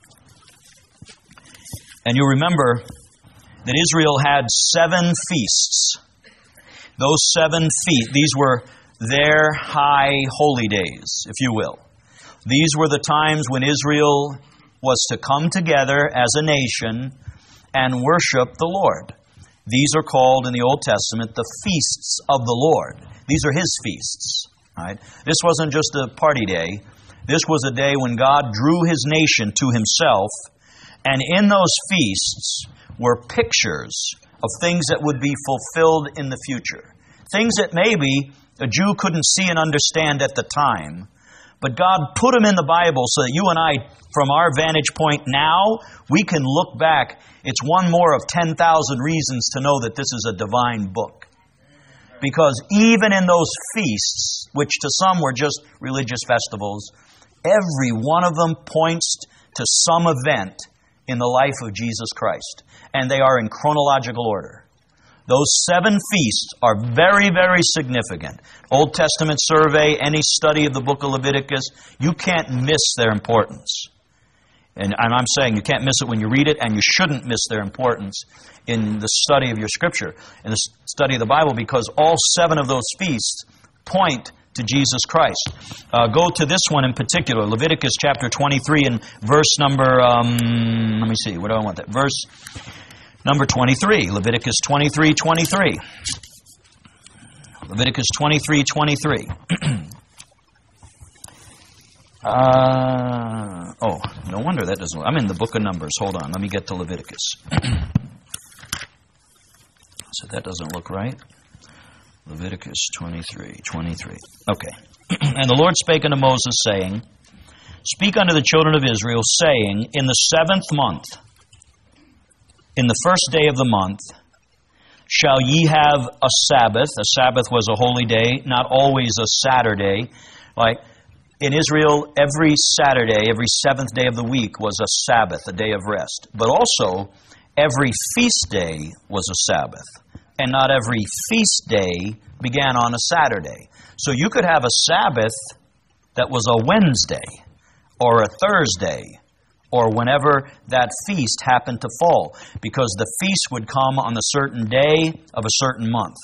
And you remember that Israel had 7 feasts. Those 7 feasts, these were their high holy days, if you will. These were the times when Israel was to come together as a nation and worship the Lord. These are called in the Old Testament the feasts of the Lord. These are His feasts. Right? This wasn't just a party day. This was a day when God drew His nation to Himself. And in those feasts were pictures of things that would be fulfilled in the future. Things that maybe a Jew couldn't see and understand at the time. But God put them in the Bible so that you and I, from our vantage point now, we can look back. It's one more of 10,000 reasons to know that this is a divine book. Because even in those feasts, which to some were just religious festivals, every one of them points to some event in the life of Jesus Christ. And they are in chronological order. Those 7 feasts are very, very significant. Old Testament survey, any study of the book of Leviticus, you can't miss their importance. And I'm saying you can't miss it when you read it, and you shouldn't miss their importance in the study of your Scripture, in the study of the Bible, because all 7 of those feasts point to Jesus Christ. Go to this one in particular, Leviticus chapter 23 and verse number, let me see, what do I want that? Verse number 23, Leviticus 23:23. Leviticus 23:23. Oh, no wonder that doesn't work. I'm in the book of Numbers. Hold on, let me get to Leviticus. So that doesn't look right. Leviticus 23:23. Okay. And the Lord spake unto Moses, saying, Speak unto the children of Israel, saying, In the 7th month, in the first day of the month, shall ye have a Sabbath. A Sabbath was a holy day, not always a Saturday. Like in Israel, every Saturday, every 7th day of the week was a Sabbath, a day of rest. But also, every feast day was a Sabbath. And not every feast day began on a Saturday. So you could have a Sabbath that was a Wednesday or a Thursday or whenever that feast happened to fall, because the feast would come on a certain day of a certain month.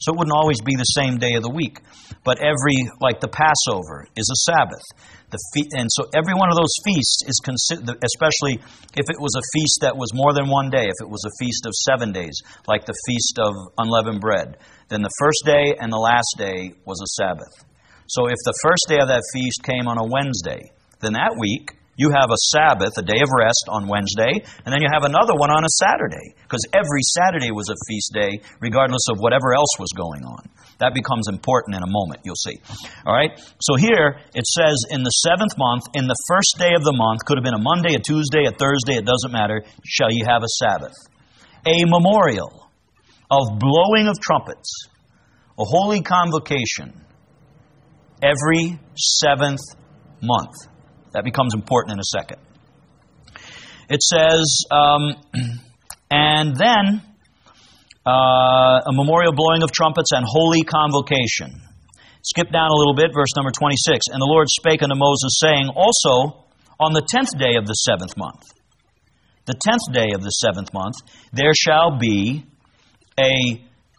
So it wouldn't always be the same day of the week. But like the Passover is a Sabbath. And so every one of those feasts is considered, especially if it was a feast that was more than one day, if it was a feast of 7 days, like the Feast of Unleavened Bread, then the first day and the last day was a Sabbath. So if the first day of that feast came on a Wednesday, then that week you have a Sabbath, a day of rest on Wednesday, and then you have another one on a Saturday, because every Saturday was a feast day, regardless of whatever else was going on. That becomes important in a moment, you'll see. All right? So here it says in the 7th month, in the first day of the month, could have been a Monday, a Tuesday, a Thursday, it doesn't matter, shall you have a Sabbath. A memorial of blowing of trumpets, a holy convocation, every 7th month. That becomes important in a second. It says, and then a memorial blowing of trumpets and holy convocation. Skip down a little bit, verse number 26. And the Lord spake unto Moses, saying, also on the 10th day of the 7th month, the 10th day of the 7th month, there shall be a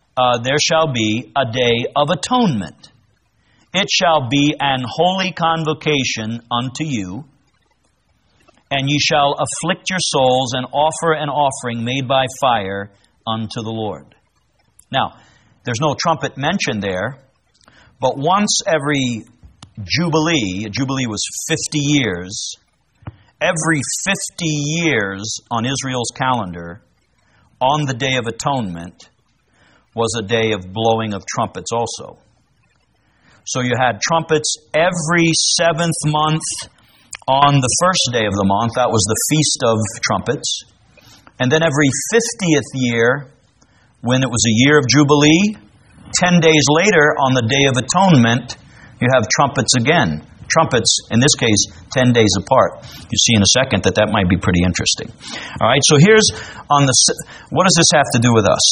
day of atonement. It shall be an holy convocation unto you, and ye shall afflict your souls and offer an offering made by fire unto the Lord. Now, there's no trumpet mentioned there, but once every Jubilee, a Jubilee was 50 years, every 50 years on Israel's calendar, on the Day of Atonement, was a day of blowing of trumpets also. So you had trumpets every 7th month on the first day of the month. That was the Feast of Trumpets. And then every 50th year, when it was a year of Jubilee, 10 days later on the Day of Atonement, you have trumpets again. Trumpets, in this case, 10 days apart. You see in a second that might be pretty interesting. All right, so here's what does this have to do with us?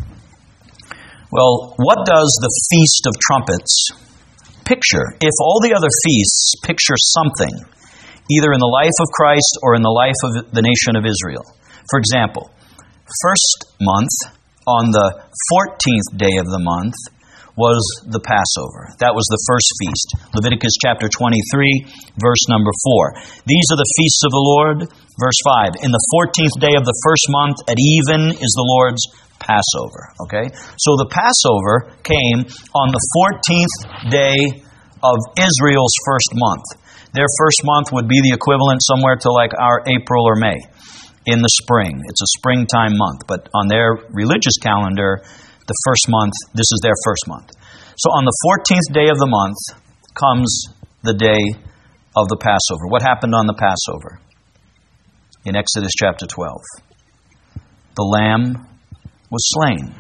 Well, what does the Feast of Trumpets picture? If all the other feasts picture something, either in the life of Christ or in the life of the nation of Israel. For example, first month, on the 14th day of the month, was the Passover. That was the first feast. Leviticus chapter 23, verse number 4. These are the feasts of the Lord. Verse 5. In the 14th day of the first month at even is the Lord's Passover. Okay? So the Passover came on the 14th day of Israel's first month. Their first month would be the equivalent somewhere to like our April or May in the spring. It's a springtime month. But on their religious calendar, the first month, this is their first month. So on the 14th day of the month comes the day of the Passover. What happened on the Passover? In Exodus chapter 12. The lamb was slain.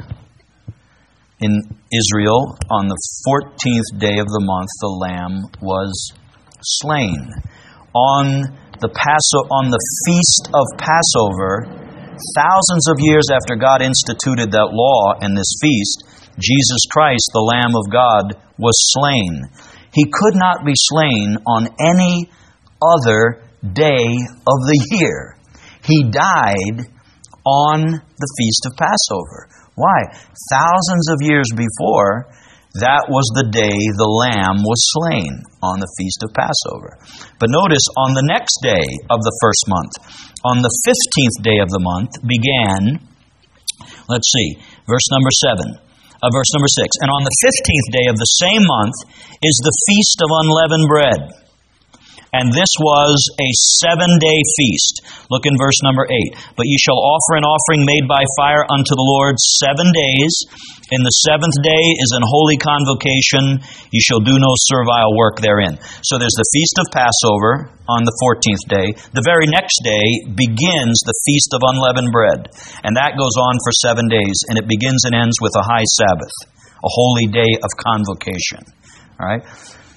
In Israel, on the 14th day of the month, the lamb was slain. On the feast of Passover, thousands of years after God instituted that law and this feast, Jesus Christ, the Lamb of God, was slain. He could not be slain on any other day of the year. He died on the Feast of Passover. Why? Thousands of years before, that was the day the Lamb was slain, on the Feast of Passover. But notice, on the next day of the first month, on the 15th day of the month, began, let's see, verse number 6. And on the 15th day of the same month is the Feast of Unleavened Bread. And this was a 7-day feast. Look in verse number 8. But ye shall offer an offering made by fire unto the Lord 7 days. In the 7th day is an holy convocation. Ye shall do no servile work therein. So there's the Feast of Passover on the 14th day. The very next day begins the Feast of Unleavened Bread. And that goes on for 7 days. And it begins and ends with a high Sabbath, a holy day of convocation. All right?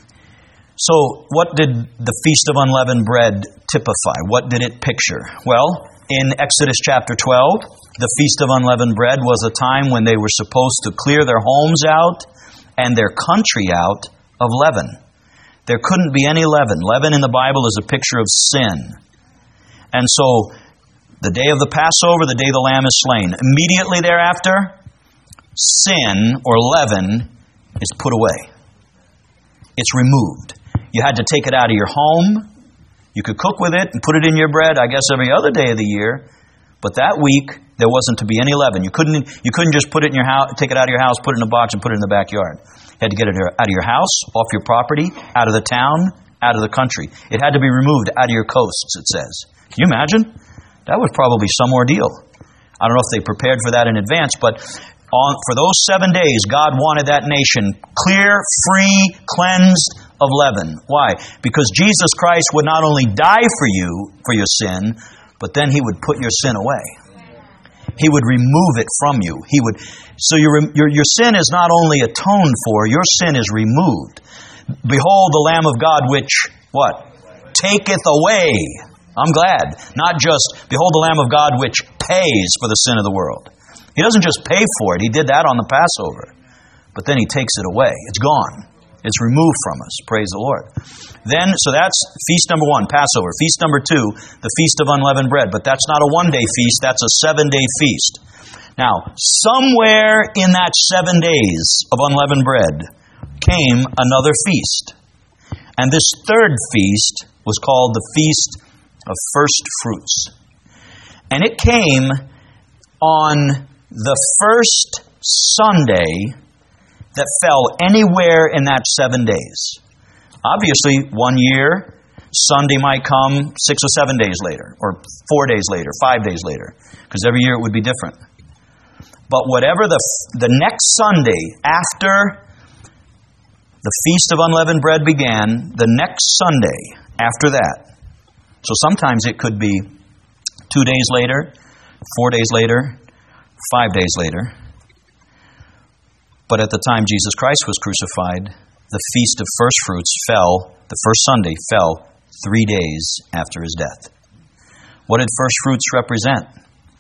So, what did the Feast of Unleavened Bread typify? What did it picture? Well, in Exodus chapter 12, the Feast of Unleavened Bread was a time when they were supposed to clear their homes out and their country out of leaven. There couldn't be any leaven. Leaven in the Bible is a picture of sin. And so, the day of the Passover, the day the Lamb is slain. Immediately thereafter, sin or leaven is put away. It's removed. You had to take it out of your home. You could cook with it and put it in your bread, I guess, every other day of the year. But that week, there wasn't to be any leaven. You couldn't just put it in your house, take it out of your house, put it in a box, and put it in the backyard. You had to get it out of your house, off your property, out of the town, out of the country. It had to be removed out of your coasts, it says. Can you imagine? That was probably some ordeal. I don't know if they prepared for that in advance, but for those 7 days, God wanted that nation clear, free, cleansed of leaven. Why? Because Jesus Christ would not only die for you, for your sin, but then He would put your sin away. He would remove it from you. So your sin is not only atoned for, your sin is removed. Behold the Lamb of God which, what? Taketh away. I'm glad. Not just, behold the Lamb of God which pays for the sin of the world. He doesn't just pay for it. He did that on the Passover. But then He takes it away. It's gone. It's removed from us. Praise the Lord. Then, so that's feast number 1, Passover. Feast number 2, the Feast of Unleavened Bread. But that's not a 1-day feast. That's a 7-day feast. Now, somewhere in that 7 days of unleavened bread came another feast. And this third feast was called the Feast of First Fruits. And it came on the first Sunday that fell anywhere in that 7 days. Obviously, 1 year, Sunday might come 6 or 7 days later, or 4 days later, 5 days later, because every year it would be different. But whatever the next Sunday after the Feast of Unleavened Bread began, the next Sunday after that, so sometimes it could be 2 days later, 4 days later, 5 days later. But at the time Jesus Christ was crucified, the Feast of First Fruits the first Sunday fell 3 days after His death. What did first fruits represent?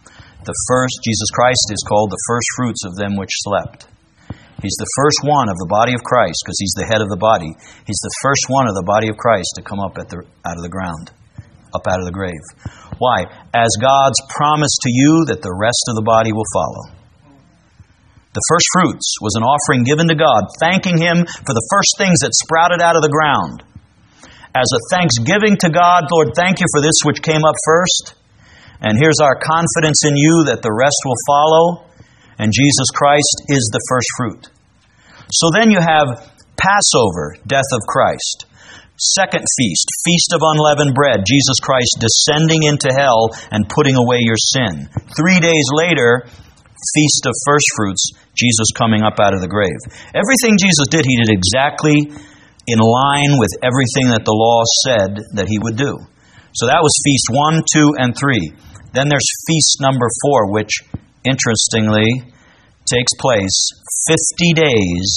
Jesus Christ is called the first fruits of them which slept. He's the first one of the body of Christ, because He's the head of the body. He's the first one of the body of Christ to come up out of the ground, up out of the grave. Why? As God's promise to you that the rest of the body will follow. The first fruits was an offering given to God, thanking Him for the first things that sprouted out of the ground. As a thanksgiving to God, Lord, thank You for this which came up first. And here's our confidence in You that the rest will follow. And Jesus Christ is the first fruit. So then you have Passover, death of Christ. Second feast, Feast of Unleavened Bread, Jesus Christ descending into hell and putting away your sin. 3 days later, Feast of First Fruits, Jesus coming up out of the grave. Everything Jesus did, He did exactly in line with everything that the law said that He would do. So that was Feast 1, 2, and 3. Then there's Feast number 4, which, interestingly, takes place 50 days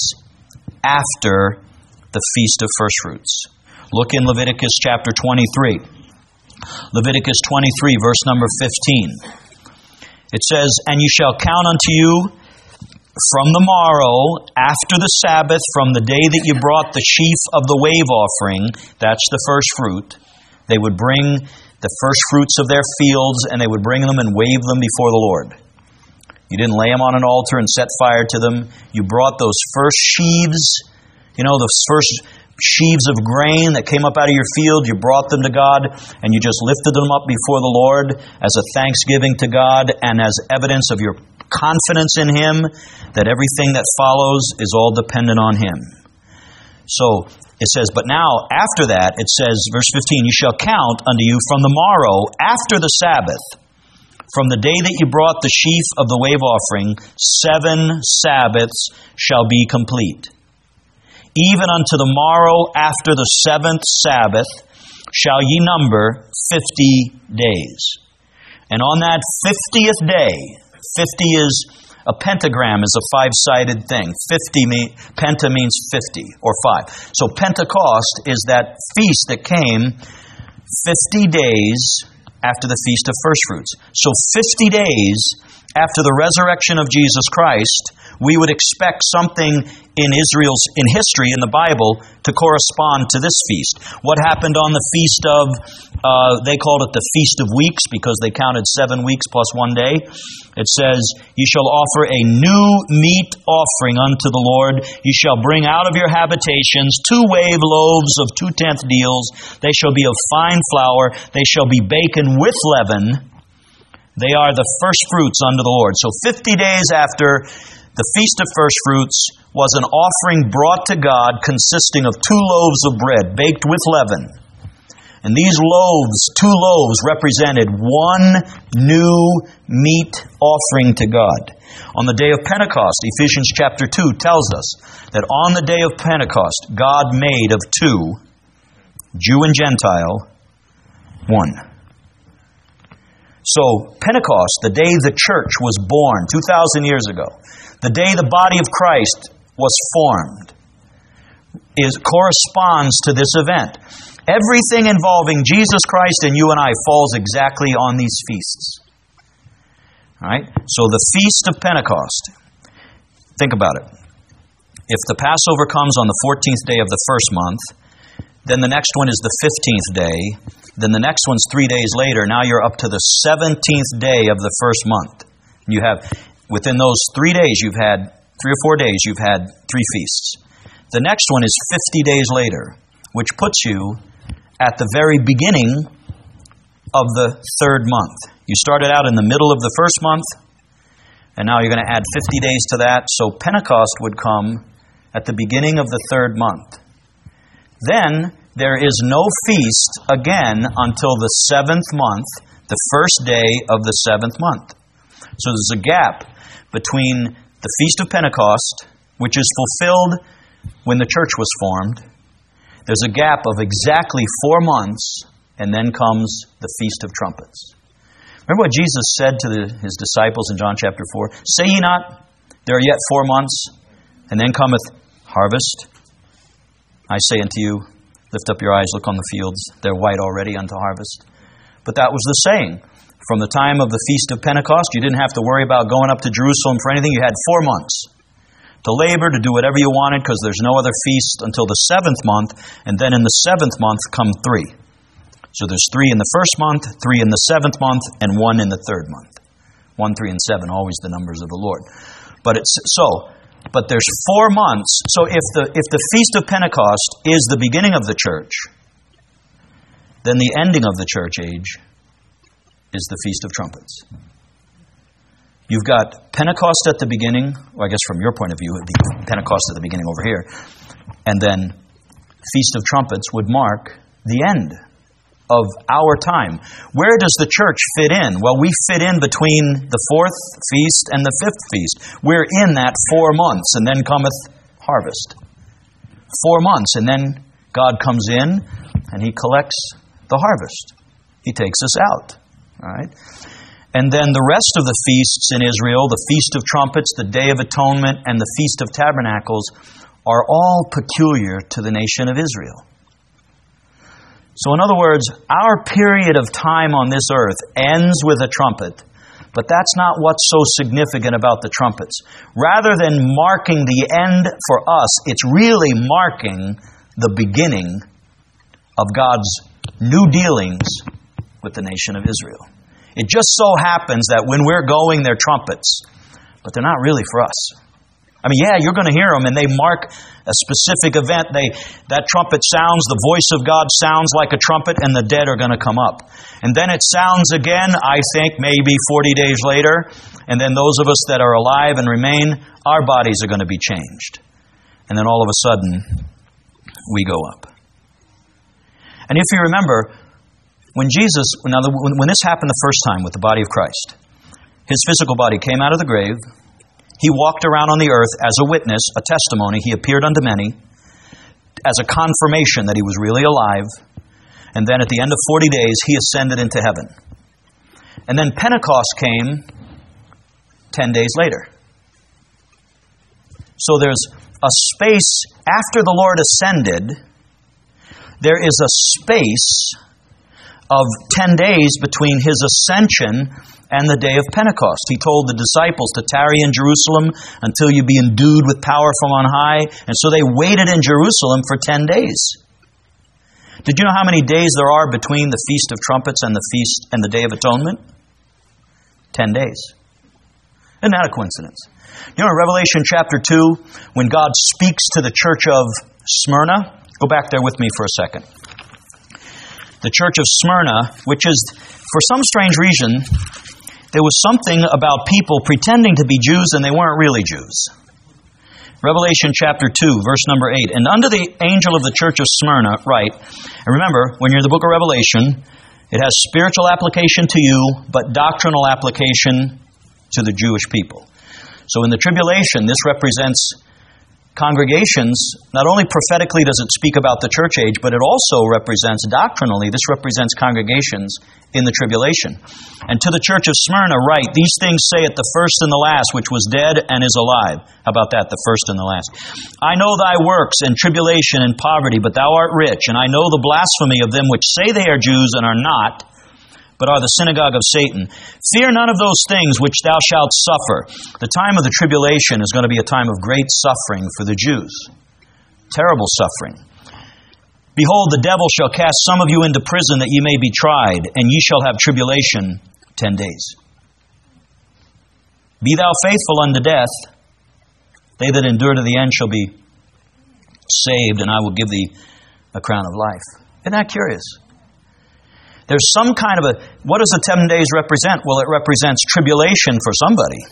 after the Feast of First Fruits. Look in Leviticus chapter 23. Leviticus 23, verse number 15. It says, And you shall count unto you from the morrow, after the Sabbath, from the day that you brought the sheaf of the wave offering, that's the first fruit. They would bring the first fruits of their fields, and they would bring them and wave them before the Lord. You didn't lay them on an altar and set fire to them. You brought those first sheaves, those first sheaves of grain that came up out of your field. You brought them to God, and you just lifted them up before the Lord as a thanksgiving to God and as evidence of your confidence in Him, that everything that follows is all dependent on Him. So it says, but now after that, it says, verse 15, You shall count unto you from the morrow after the Sabbath, from the day that you brought the sheaf of the wave offering, 7 Sabbaths shall be complete. Even unto the morrow after the 7th Sabbath shall ye number 50 days. And on that 50th day, 50 is a pentagram, is a 5-sided thing. Penta means 50 or 5. So Pentecost is that feast that came 50 days after the Feast of First Fruits. So 50 days after the resurrection of Jesus Christ, we would expect something in history, in the Bible, to correspond to this feast. What happened on the feast of, they called it the Feast of Weeks because they counted 7 weeks plus 1 day. It says, "You shall offer a new meat offering unto the Lord. You shall bring out of your habitations 2 wave loaves of 2/10 deals. They shall be of fine flour. They shall be baken with leaven. They are the first fruits unto the Lord." So 50 days after the Feast of First Fruits was an offering brought to God consisting of 2 loaves of bread baked with leaven. And these loaves, 2 loaves, represented 1 new meat offering to God. On the day of Pentecost, Ephesians chapter 2 tells us that on the day of Pentecost, God made of 2, Jew and Gentile, 1. So, Pentecost, the day the church was born 2,000 years ago, the day the body of Christ was formed, corresponds to this event. Everything involving Jesus Christ and you and I falls exactly on these feasts. All right? So the Feast of Pentecost, think about it. If the Passover comes on the 14th day of the first month, then the next one is the 15th day, then the next one's 3 days later. Now you're up to the 17th day of the first month. You have, within those 3 days, you've had 3 or 4 days, you've had 3 feasts. The next one is 50 days later, which puts you at the very beginning of the 3rd month. You started out in the middle of the first month, and now you're going to add 50 days to that. So Pentecost would come at the beginning of the 3rd month. Then there is no feast again until the 7th month, the first day of the 7th month. So there's a gap between the Feast of Pentecost, which is fulfilled when the church was formed. There's a gap of exactly 4 months, and then comes the Feast of Trumpets. Remember what Jesus said to his disciples in John chapter 4? "Say ye not, there are yet 4 months, and then cometh harvest? I say unto you, lift up your eyes, look on the fields, they're white already unto harvest." But that was the saying. From the time of the Feast of Pentecost, you didn't have to worry about going up to Jerusalem for anything. You had 4 months to labor, to do whatever you wanted, because there's no other feast until the 7th month, and then in the 7th month come 3. So there's 3 in the first month, 3 in the 7th month, and 1 in the 3rd month. 1, 3, and 7, always the numbers of the Lord. But there's 4 months. So if the Feast of Pentecost is the beginning of the church, then the ending of the church age is the Feast of Trumpets. You've got Pentecost at the beginning, or I guess from your point of view, it would be Pentecost at the beginning over here, and then Feast of Trumpets would mark the end of our time. Where does the church fit in? Well, we fit in between the 4th feast and the 5th feast. We're in that 4 months, and then cometh harvest. 4 months, and then God comes in, and He collects the harvest. He takes us out. All right? And then the rest of the feasts in Israel, the Feast of Trumpets, the Day of Atonement, and the Feast of Tabernacles, are all peculiar to the nation of Israel. So in other words, our period of time on this earth ends with a trumpet, but that's not what's so significant about the trumpets. Rather than marking the end for us, it's really marking the beginning of God's new dealings with the nation of Israel. It just so happens that when we're going, they're trumpets, but they're not really for us. I mean, yeah, you're going to hear them, and they mark a specific event. That trumpet sounds, the voice of God sounds like a trumpet, and the dead are going to come up. And then it sounds again, I think, maybe 40 days later, and then those of us that are alive and remain, our bodies are going to be changed. And then all of a sudden, we go up. And if you remember, when this happened the first time with the body of Christ, His physical body came out of the grave. He walked around on the earth as a witness, a testimony. He appeared unto many as a confirmation that He was really alive. And then at the end of 40 days, He ascended into heaven. And then Pentecost came 10 days later. So there's a space after the Lord ascended. There is a space of 10 days between his ascension and the day of Pentecost. He told the disciples to tarry in Jerusalem until you be endued with power from on high. And so they waited in Jerusalem for 10 days. Did you know how many days there are between the Feast of Trumpets and the Feast and the Day of Atonement? 10 days. Isn't that a coincidence? You know, in Revelation chapter 2, when God speaks to the church of Smyrna, go back there with me for a second. The church of Smyrna, which is, for some strange reason, there was something about people pretending to be Jews and they weren't really Jews. Revelation chapter 2, verse number 8. And unto the angel of the church of Smyrna write, and remember, when you're in the book of Revelation, it has spiritual application to you, but doctrinal application to the Jewish people. So in the tribulation, this represents congregations. Not only prophetically does it speak about the church age, but it also represents doctrinally, this represents congregations in the tribulation. And to the church of Smyrna write, these things say at the first and the last, which was dead and is alive. How about that, the first and the last? I know thy works and tribulation and poverty, but thou art rich, and I know the blasphemy of them which say they are Jews and are not, but are the synagogue of Satan. Fear none of those things which thou shalt suffer. The time of the tribulation is going to be a time of great suffering for the Jews. Terrible suffering. Behold, the devil shall cast some of you into prison that ye may be tried, and ye shall have tribulation 10 days. Be thou faithful unto death. They that endure to the end shall be saved, and I will give thee a crown of life. Isn't that curious? There's some kind of what does the 10 days represent? Well, it represents tribulation for somebody.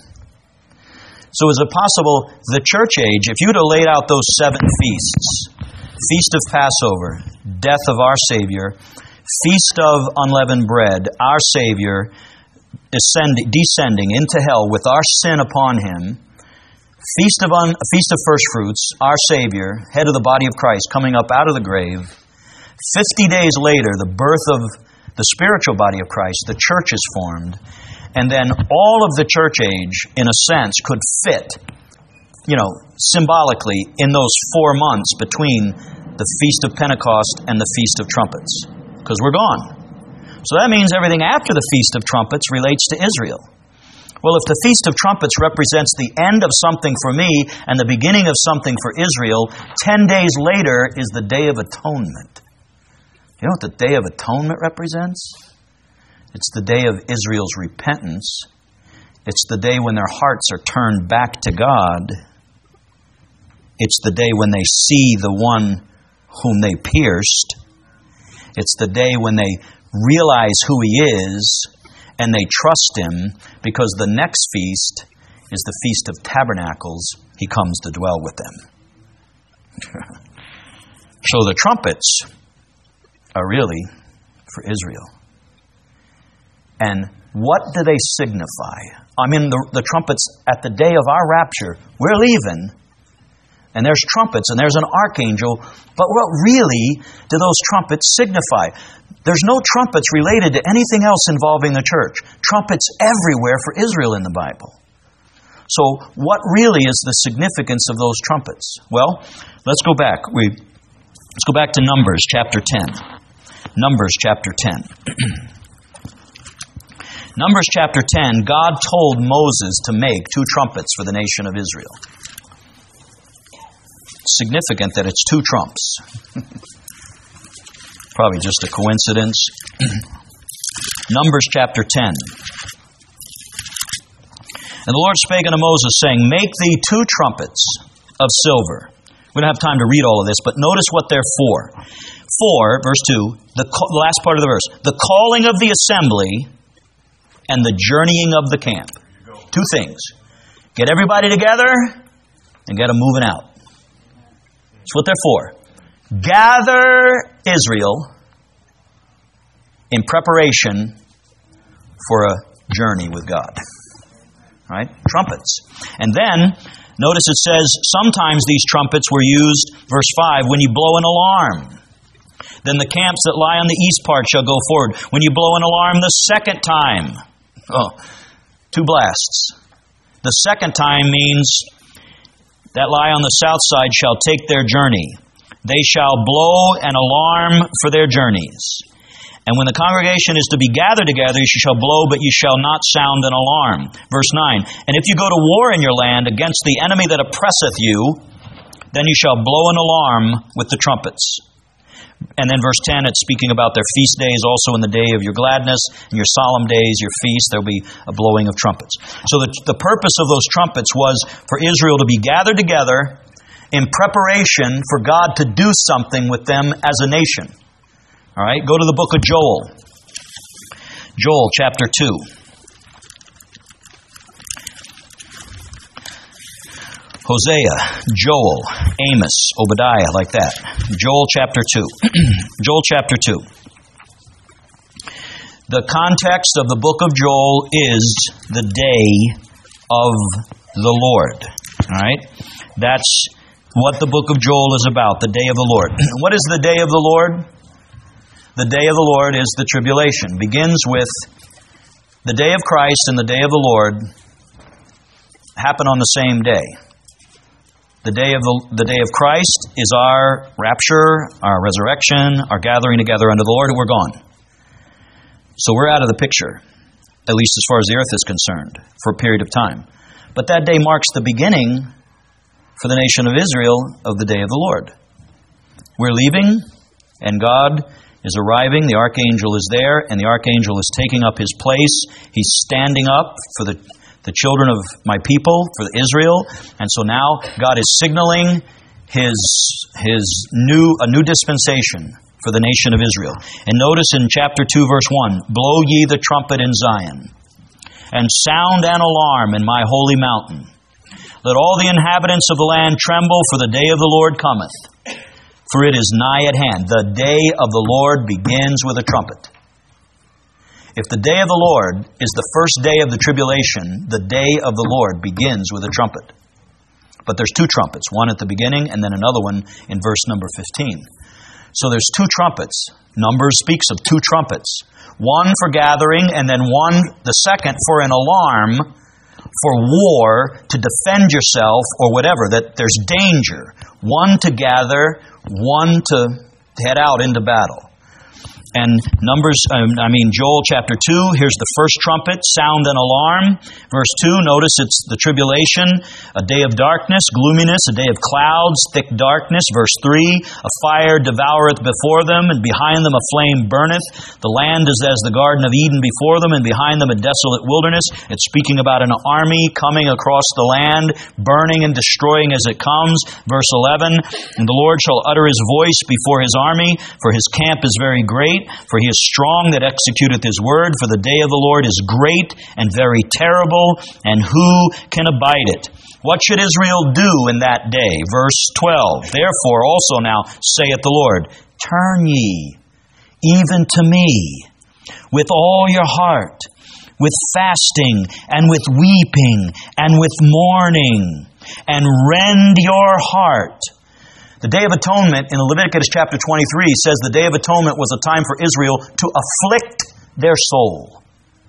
So is it possible the church age, if you would have laid out those 7 feasts, Feast of Passover, death of our Savior, Feast of Unleavened Bread, our Savior descending into hell with our sin upon Him, Feast of First Fruits, our Savior, head of the body of Christ, coming up out of the grave, 50 days later, the birth of the spiritual body of Christ, the church is formed, and then all of the church age, in a sense, could fit, symbolically, in those 4 months between the Feast of Pentecost and the Feast of Trumpets, because we're gone. So that means everything after the Feast of Trumpets relates to Israel. Well, if the Feast of Trumpets represents the end of something for me and the beginning of something for Israel, 10 days later is the Day of Atonement. You know what the Day of Atonement represents? It's the day of Israel's repentance. It's the day when their hearts are turned back to God. It's the day when they see the one whom they pierced. It's the day when they realize who He is and they trust Him, because the next feast is the Feast of Tabernacles. He comes to dwell with them. So the trumpets are really for Israel. And what do they signify? I mean, the trumpets at the day of our rapture, we're leaving, and there's trumpets, and there's an archangel, but what really do those trumpets signify? There's no trumpets related to anything else involving the church. Trumpets everywhere for Israel in the Bible. So what really is the significance of those trumpets? Well, let's go back. Let's go back to Numbers chapter 10. Numbers chapter 10. Numbers chapter 10, God told Moses to make 2 trumpets for the nation of Israel. It's significant that it's 2 trumps. Probably just a coincidence. Numbers chapter 10. And the Lord spake unto Moses, saying, Make thee 2 trumpets of silver. We don't have time to read all of this, but notice what they're for. For, verse 2, the last part of the verse, the calling of the assembly and the journeying of the camp. 2 things. Get everybody together and get them moving out. That's what they're for. Gather Israel in preparation for a journey with God. Right? Trumpets. And then, notice it says, sometimes these trumpets were used, verse 5, when you blow an alarm. Then the camps that lie on the east part shall go forward. When you blow an alarm the second time. 2 blasts. The second time means that lie on the south side shall take their journey. They shall blow an alarm for their journeys. And when the congregation is to be gathered together, you shall blow, but you shall not sound an alarm. Verse 9, and if you go to war in your land against the enemy that oppresseth you, then you shall blow an alarm with the trumpets. And then verse 10, it's speaking about their feast days, also in the day of your gladness, and your solemn days, your feast, there'll be a blowing of trumpets. So the purpose of those trumpets was for Israel to be gathered together in preparation for God to do something with them as a nation. All right, go to the book of Joel. Joel chapter 2. Hosea, Joel, Amos, Obadiah, like that. Joel chapter 2. Joel chapter 2. The context of the book of Joel is the day of the Lord. All right? That's what the book of Joel is about, the day of the Lord. What is the day of the Lord? The day of the Lord is the tribulation. Begins with the day of Christ and the day of the Lord happen on the same day. The day of Christ is our rapture, our resurrection, our gathering together unto the Lord, and we're gone. So we're out of the picture, at least as far as the earth is concerned, for a period of time. But that day marks the beginning for the nation of Israel of the day of the Lord. We're leaving, and God is arriving. The archangel is there, and the archangel is taking up his place. He's standing up for the children of my people, for Israel. And so now God is signaling a new dispensation for the nation of Israel. And notice in chapter 2, verse 1, blow ye the trumpet in Zion, and sound an alarm in my holy mountain. Let all the inhabitants of the land tremble, for the day of the Lord cometh. For it is nigh at hand. The day of the Lord begins with a trumpet. If the day of the Lord is the first day of the tribulation, the day of the Lord begins with a trumpet. But there's two trumpets, one at the beginning and then another one in verse number 15. So there's two trumpets. Numbers speaks of two trumpets. One for gathering and then the second for an alarm, for war, to defend yourself or whatever, that there's danger. One to gather, one to head out into battle. And Joel chapter 2, here's the first trumpet, sound an alarm. Verse 2, notice it's the tribulation, a day of darkness, gloominess, a day of clouds, thick darkness. Verse 3, a fire devoureth before them, and behind them a flame burneth. The land is as the Garden of Eden before them, and behind them a desolate wilderness. It's speaking about an army coming across the land, burning and destroying as it comes. Verse 11, and the Lord shall utter his voice before his army, for his camp is very great. For he is strong that executeth his word. For the day of the Lord is great and very terrible, and who can abide it? What should Israel do in that day? Verse 12, therefore also now saith the Lord, turn ye even to me with all your heart, with fasting and with weeping and with mourning, and rend your heart. The Day of Atonement in Leviticus chapter 23 says the Day of Atonement was a time for Israel to afflict their soul.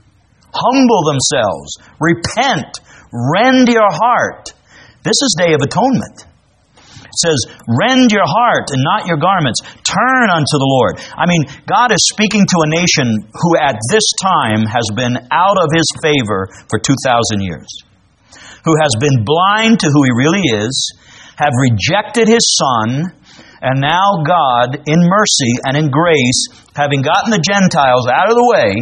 Humble themselves. Repent. Rend your heart. This is Day of Atonement. It says, rend your heart and not your garments. Turn unto the Lord. God is speaking to a nation who at this time has been out of his favor for 2,000 years. Who has been blind to who he really is, have rejected his Son, and now God, in mercy and in grace, having gotten the Gentiles out of the way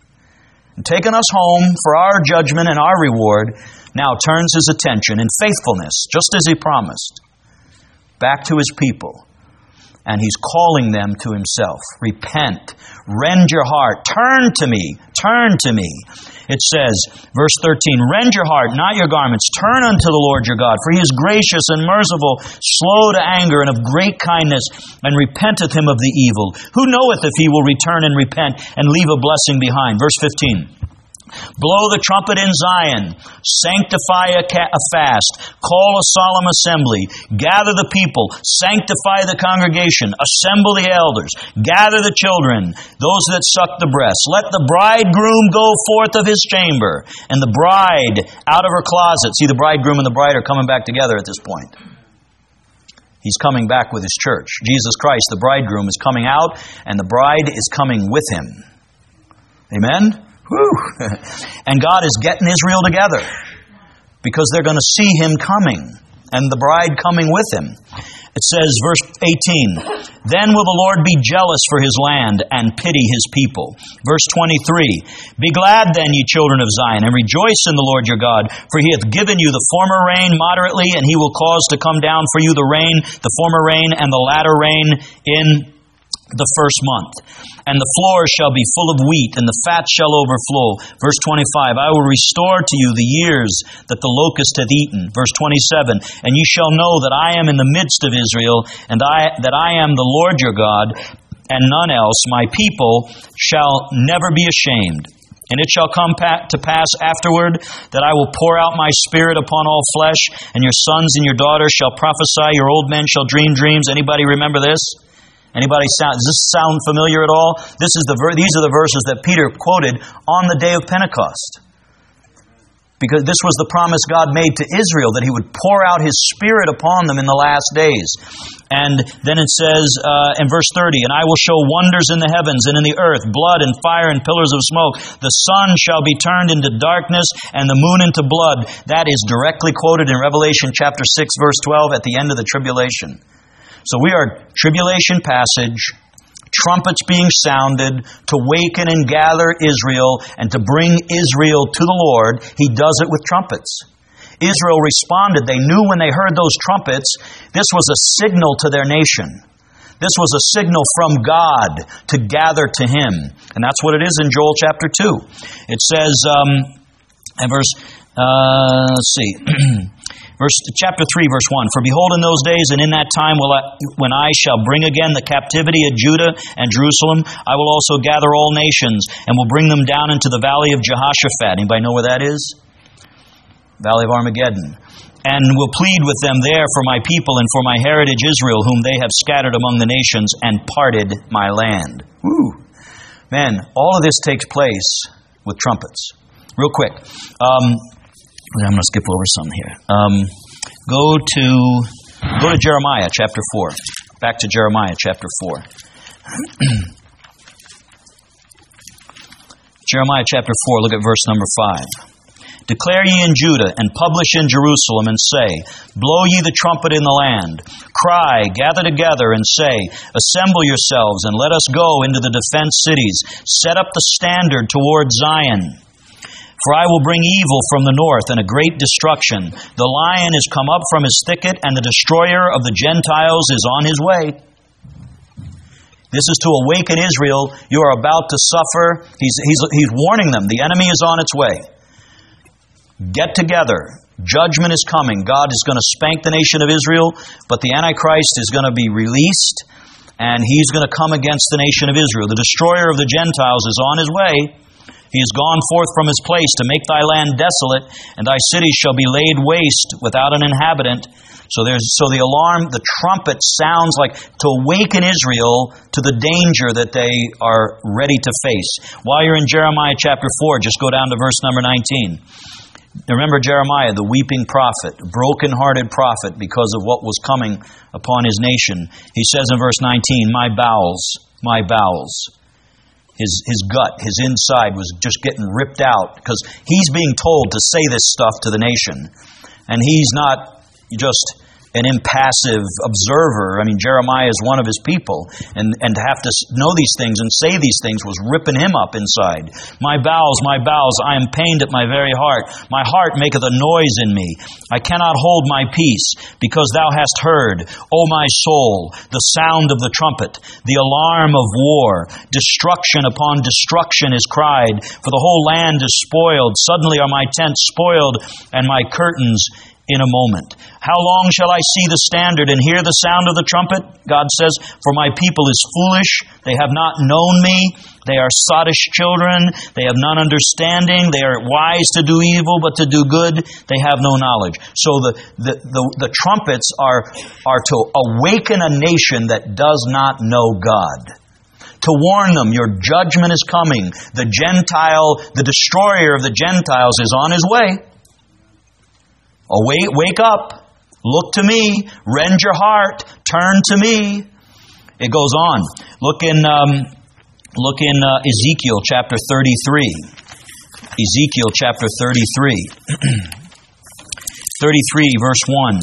and taken us home for our judgment and our reward, now turns his attention in faithfulness, just as he promised, back to his people. And he's calling them to himself. Repent. Rend your heart. Turn to me. Turn to me. It says, verse 13, rend your heart, not your garments. Turn unto the Lord your God, for he is gracious and merciful, slow to anger, and of great kindness, and repenteth him of the evil. Who knoweth if he will return and repent and leave a blessing behind? Verse 15. Blow the trumpet in Zion, sanctify a fast, call a solemn assembly, gather the people, sanctify the congregation, assemble the elders, gather the children, those that suck the breast. Let the bridegroom go forth of his chamber, and the bride out of her closet. See, the bridegroom and the bride are coming back together at this point. He's coming back with His church. Jesus Christ, the bridegroom, is coming out, and the bride is coming with Him. Amen? Whew. And God is getting Israel together because they're going to see Him coming and the bride coming with Him. It says, verse 18, "Then will the Lord be jealous for His land and pity His people." Verse 23, "Be glad then, ye children of Zion, and rejoice in the Lord your God, for He hath given you the former rain moderately, and He will cause to come down for you the rain, the former rain, and the latter rain in the first month. And the floor shall be full of wheat, and the fat shall overflow." Verse 25, "I will restore to you the years that the locust hath eaten." Verse 27, "And ye shall know that I am in the midst of Israel, and that I am the Lord your God, and none else. My people shall never be ashamed. And it shall come to pass afterward that I will pour out my Spirit upon all flesh, and your sons and your daughters shall prophesy, your old men shall dream dreams." Anybody remember this? Does this sound familiar at all? These are the verses that Peter quoted on the day of Pentecost. Because this was the promise God made to Israel, that He would pour out His Spirit upon them in the last days. And then it says in verse 30, "And I will show wonders in the heavens and in the earth, blood and fire and pillars of smoke. The sun shall be turned into darkness and the moon into blood." That is directly quoted in Revelation chapter 6, verse 12, at the end of the tribulation. So we are tribulation passage, trumpets being sounded to waken and gather Israel and to bring Israel to the Lord. He does it with trumpets. Israel responded. They knew when they heard those trumpets, this was a signal to their nation. This was a signal from God to gather to Him. And that's what it is in Joel chapter 2. It says, Chapter 3, verse 1, "For behold, in those days and in that time when I shall bring again the captivity of Judah and Jerusalem, I will also gather all nations and will bring them down into the valley of Jehoshaphat." Anybody know where that is? Valley of Armageddon. "And will plead with them there for my people and for my heritage Israel, whom they have scattered among the nations and parted my land." Woo! Man, all of this takes place with trumpets. Real quick. I'm going to skip over some here. Go to Jeremiah chapter 4. Back to Jeremiah chapter 4. Jeremiah chapter 4, look at verse number 5. "Declare ye in Judah, and publish in Jerusalem, and say, Blow ye the trumpet in the land. Cry, gather together, and say, Assemble yourselves, and let us go into the defenced cities. Set up the standard toward Zion. For I will bring evil from the north and a great destruction. The lion is come up from his thicket, and the destroyer of the Gentiles is on his way." This is to awaken Israel. You are about to suffer. He's warning them. The enemy is on its way. Get together. Judgment is coming. God is going to spank the nation of Israel, but the Antichrist is going to be released, and he's going to come against the nation of Israel. The destroyer of the Gentiles is on his way. He is gone forth from his place to make thy land desolate, and thy cities shall be laid waste without an inhabitant. So the alarm, the trumpet sounds like to awaken Israel to the danger that they are ready to face. While you're in Jeremiah chapter 4, just go down to verse number 19. Remember Jeremiah, the weeping prophet, broken-hearted prophet because of what was coming upon his nation. He says in verse 19, my bowels. His gut, his inside was just getting ripped out because he's being told to say this stuff to the nation. And he's not just an impassive observer. I mean, Jeremiah is one of his people. And to have to know these things and say these things was ripping him up inside. My bowels, I am pained at my very heart. My heart maketh a noise in me. I cannot hold my peace, because thou hast heard, O my soul, the sound of the trumpet, the alarm of war. Destruction upon destruction is cried, for the whole land is spoiled. Suddenly are my tents spoiled, and my curtains in a moment. How long shall I see the standard and hear the sound of the trumpet? God says, for my people is foolish. They have not known me. They are sottish children. They have none understanding. They are wise to do evil, but to do good they have no knowledge. So the trumpets are to awaken a nation that does not know God. To warn them, your judgment is coming. The destroyer of the Gentiles is on his way. Wake up. Look to me. Rend your heart. Turn to me. It goes on. Look in Ezekiel chapter 33. Ezekiel chapter 33. 33 verse 1.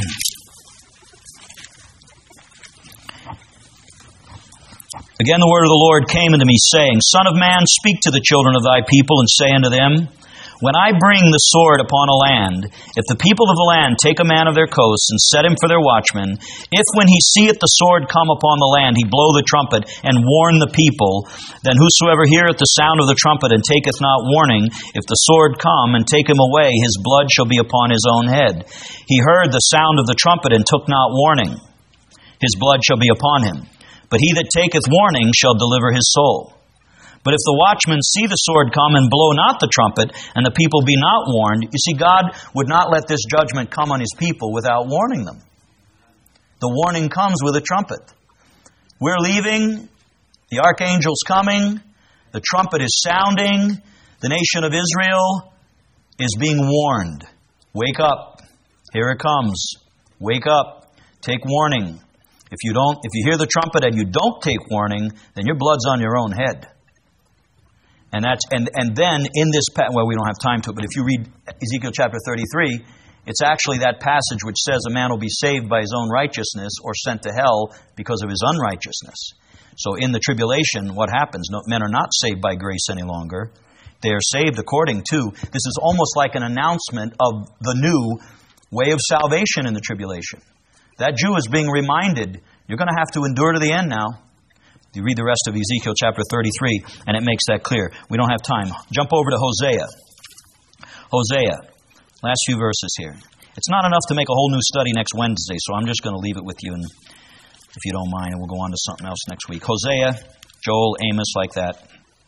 Again the word of the Lord came unto me, saying, Son of man, speak to the children of thy people, and say unto them, When I bring the sword upon a land, if the people of the land take a man of their coasts, and set him for their watchman, if when he seeth the sword come upon the land, he blow the trumpet, and warn the people, then whosoever heareth the sound of the trumpet, and taketh not warning, if the sword come, and take him away, his blood shall be upon his own head. He heard the sound of the trumpet, and took not warning. His blood shall be upon him. But he that taketh warning shall deliver his soul. But if the watchman see the sword come and blow not the trumpet, and the people be not warned, you see, God would not let this judgment come on His people without warning them. The warning comes with a trumpet. We're leaving, the archangel's coming, the trumpet is sounding, the nation of Israel is being warned. Wake up, here it comes. Wake up, take warning. If you hear the trumpet and you don't take warning, then your blood's on your own head. And then in this we don't have time to it, but if you read Ezekiel chapter 33, it's actually that passage which says a man will be saved by his own righteousness or sent to hell because of his unrighteousness. So in the tribulation, what happens? Men are not saved by grace any longer. They are saved according to, this is almost like an announcement of the new way of salvation in the tribulation. That Jew is being reminded, you're going to have to endure to the end now. You read the rest of Ezekiel chapter 33, and it makes that clear. We don't have time. Jump over to Hosea. Hosea. Last few verses here. It's not enough to make a whole new study next Wednesday, so I'm just going to leave it with you, and if you don't mind, and we'll go on to something else next week. Hosea, Joel, Amos, like that.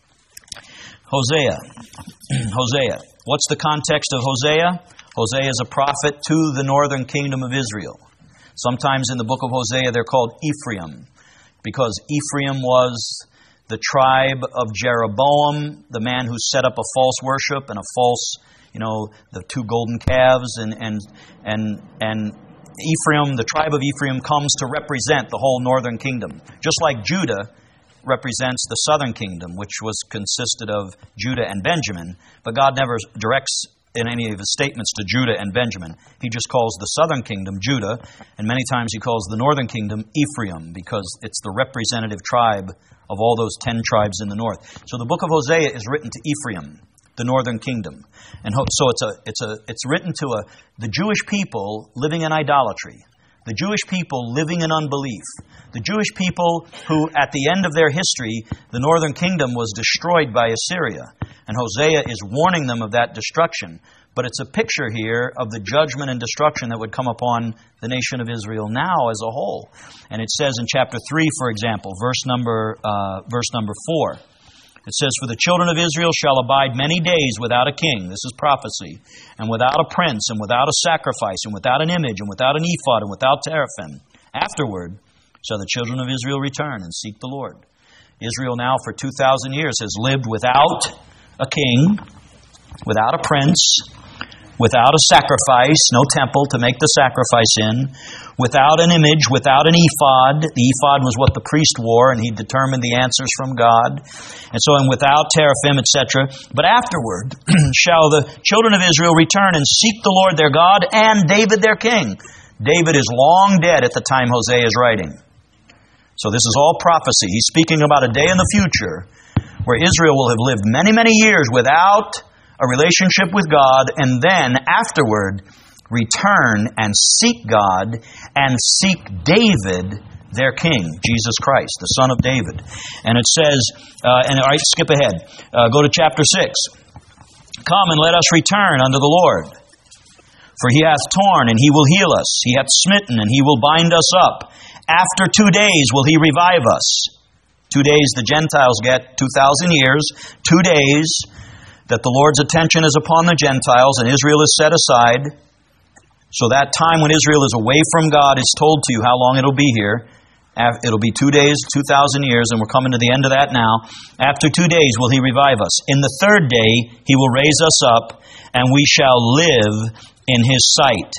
Hosea. Hosea. What's the context of Hosea? Hosea is a prophet to the northern kingdom of Israel. Sometimes in the book of Hosea they're called Ephraim, because Ephraim was the tribe of Jeroboam, the man who set up a false worship and a false, the two golden calves, and Ephraim, the tribe of Ephraim, comes to represent the whole northern kingdom, just like Judah represents the southern kingdom, which consisted of Judah and Benjamin. But God never directs in any of His statements to Judah and Benjamin. He just calls the southern kingdom Judah, and many times He calls the northern kingdom Ephraim, because it's the representative tribe of all those 10 tribes in the north. So the book of Hosea is written to Ephraim, the northern kingdom, and so it's written to the Jewish people living in idolatry, the Jewish people living in unbelief, the Jewish people who, at the end of their history, the northern kingdom was destroyed by Assyria. And Hosea is warning them of that destruction. But it's a picture here of the judgment and destruction that would come upon the nation of Israel now as a whole. And it says in chapter 3, for example, verse number 4, it says, For the children of Israel shall abide many days without a king, this is prophecy, and without a prince, and without a sacrifice, and without an image, and without an ephod, and without teraphim. Afterward shall the children of Israel return and seek the Lord. Israel now for 2,000 years has lived without a king, without a prince, without a sacrifice, no temple to make the sacrifice in, without an image, without an ephod. The ephod was what the priest wore, and he determined the answers from God. And without teraphim, etc. But afterward shall the children of Israel return and seek the Lord their God and David their king. David is long dead at the time Hosea is writing. So this is all prophecy. He's speaking about a day in the future where Israel will have lived many, many years without a relationship with God, and then afterward return and seek God and seek David, their king, Jesus Christ, the son of David. And it says, skip ahead. Go to chapter 6. Come and let us return unto the Lord. For He hath torn, and He will heal us. He hath smitten, and He will bind us up. After 2 days will He revive us. 2 days the Gentiles get 2,000 years. 2 days that the Lord's attention is upon the Gentiles and Israel is set aside. So that time when Israel is away from God is told to you how long it'll be here. It'll be 2 days, 2,000 years, and we're coming to the end of that now. After 2 days will He revive us. In the third day He will raise us up, and we shall live in His sight.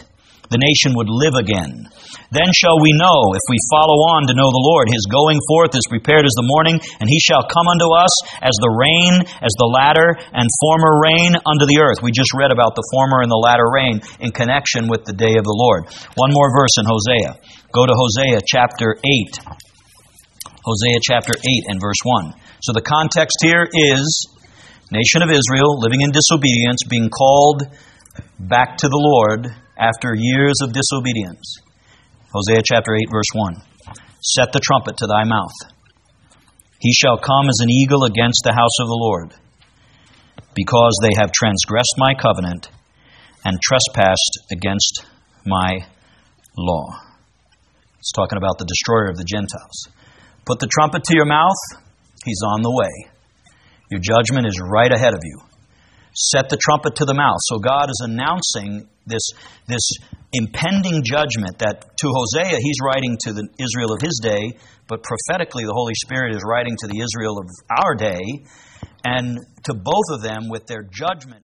the nation would live again. Then shall we know, if we follow on to know the Lord, His going forth is prepared as the morning, and He shall come unto us as the rain, as the latter and former rain unto the earth. We just read about the former and the latter rain in connection with the day of the Lord. One more verse in Hosea. Go to Hosea chapter 8. Hosea chapter 8 and verse 1. So the context here is nation of Israel living in disobedience, being called back to the Lord after years of disobedience. Hosea chapter 8, verse 1. Set the trumpet to thy mouth. He shall come as an eagle against the house of the Lord, because they have transgressed my covenant and trespassed against my law. It's talking about the destroyer of the Gentiles. Put the trumpet to your mouth. He's on the way. Your judgment is right ahead of you. Set the trumpet to the mouth. So God is announcing this impending judgment that to Hosea, he's writing to the Israel of his day, but prophetically the Holy Spirit is writing to the Israel of our day, and to both of them with their judgment.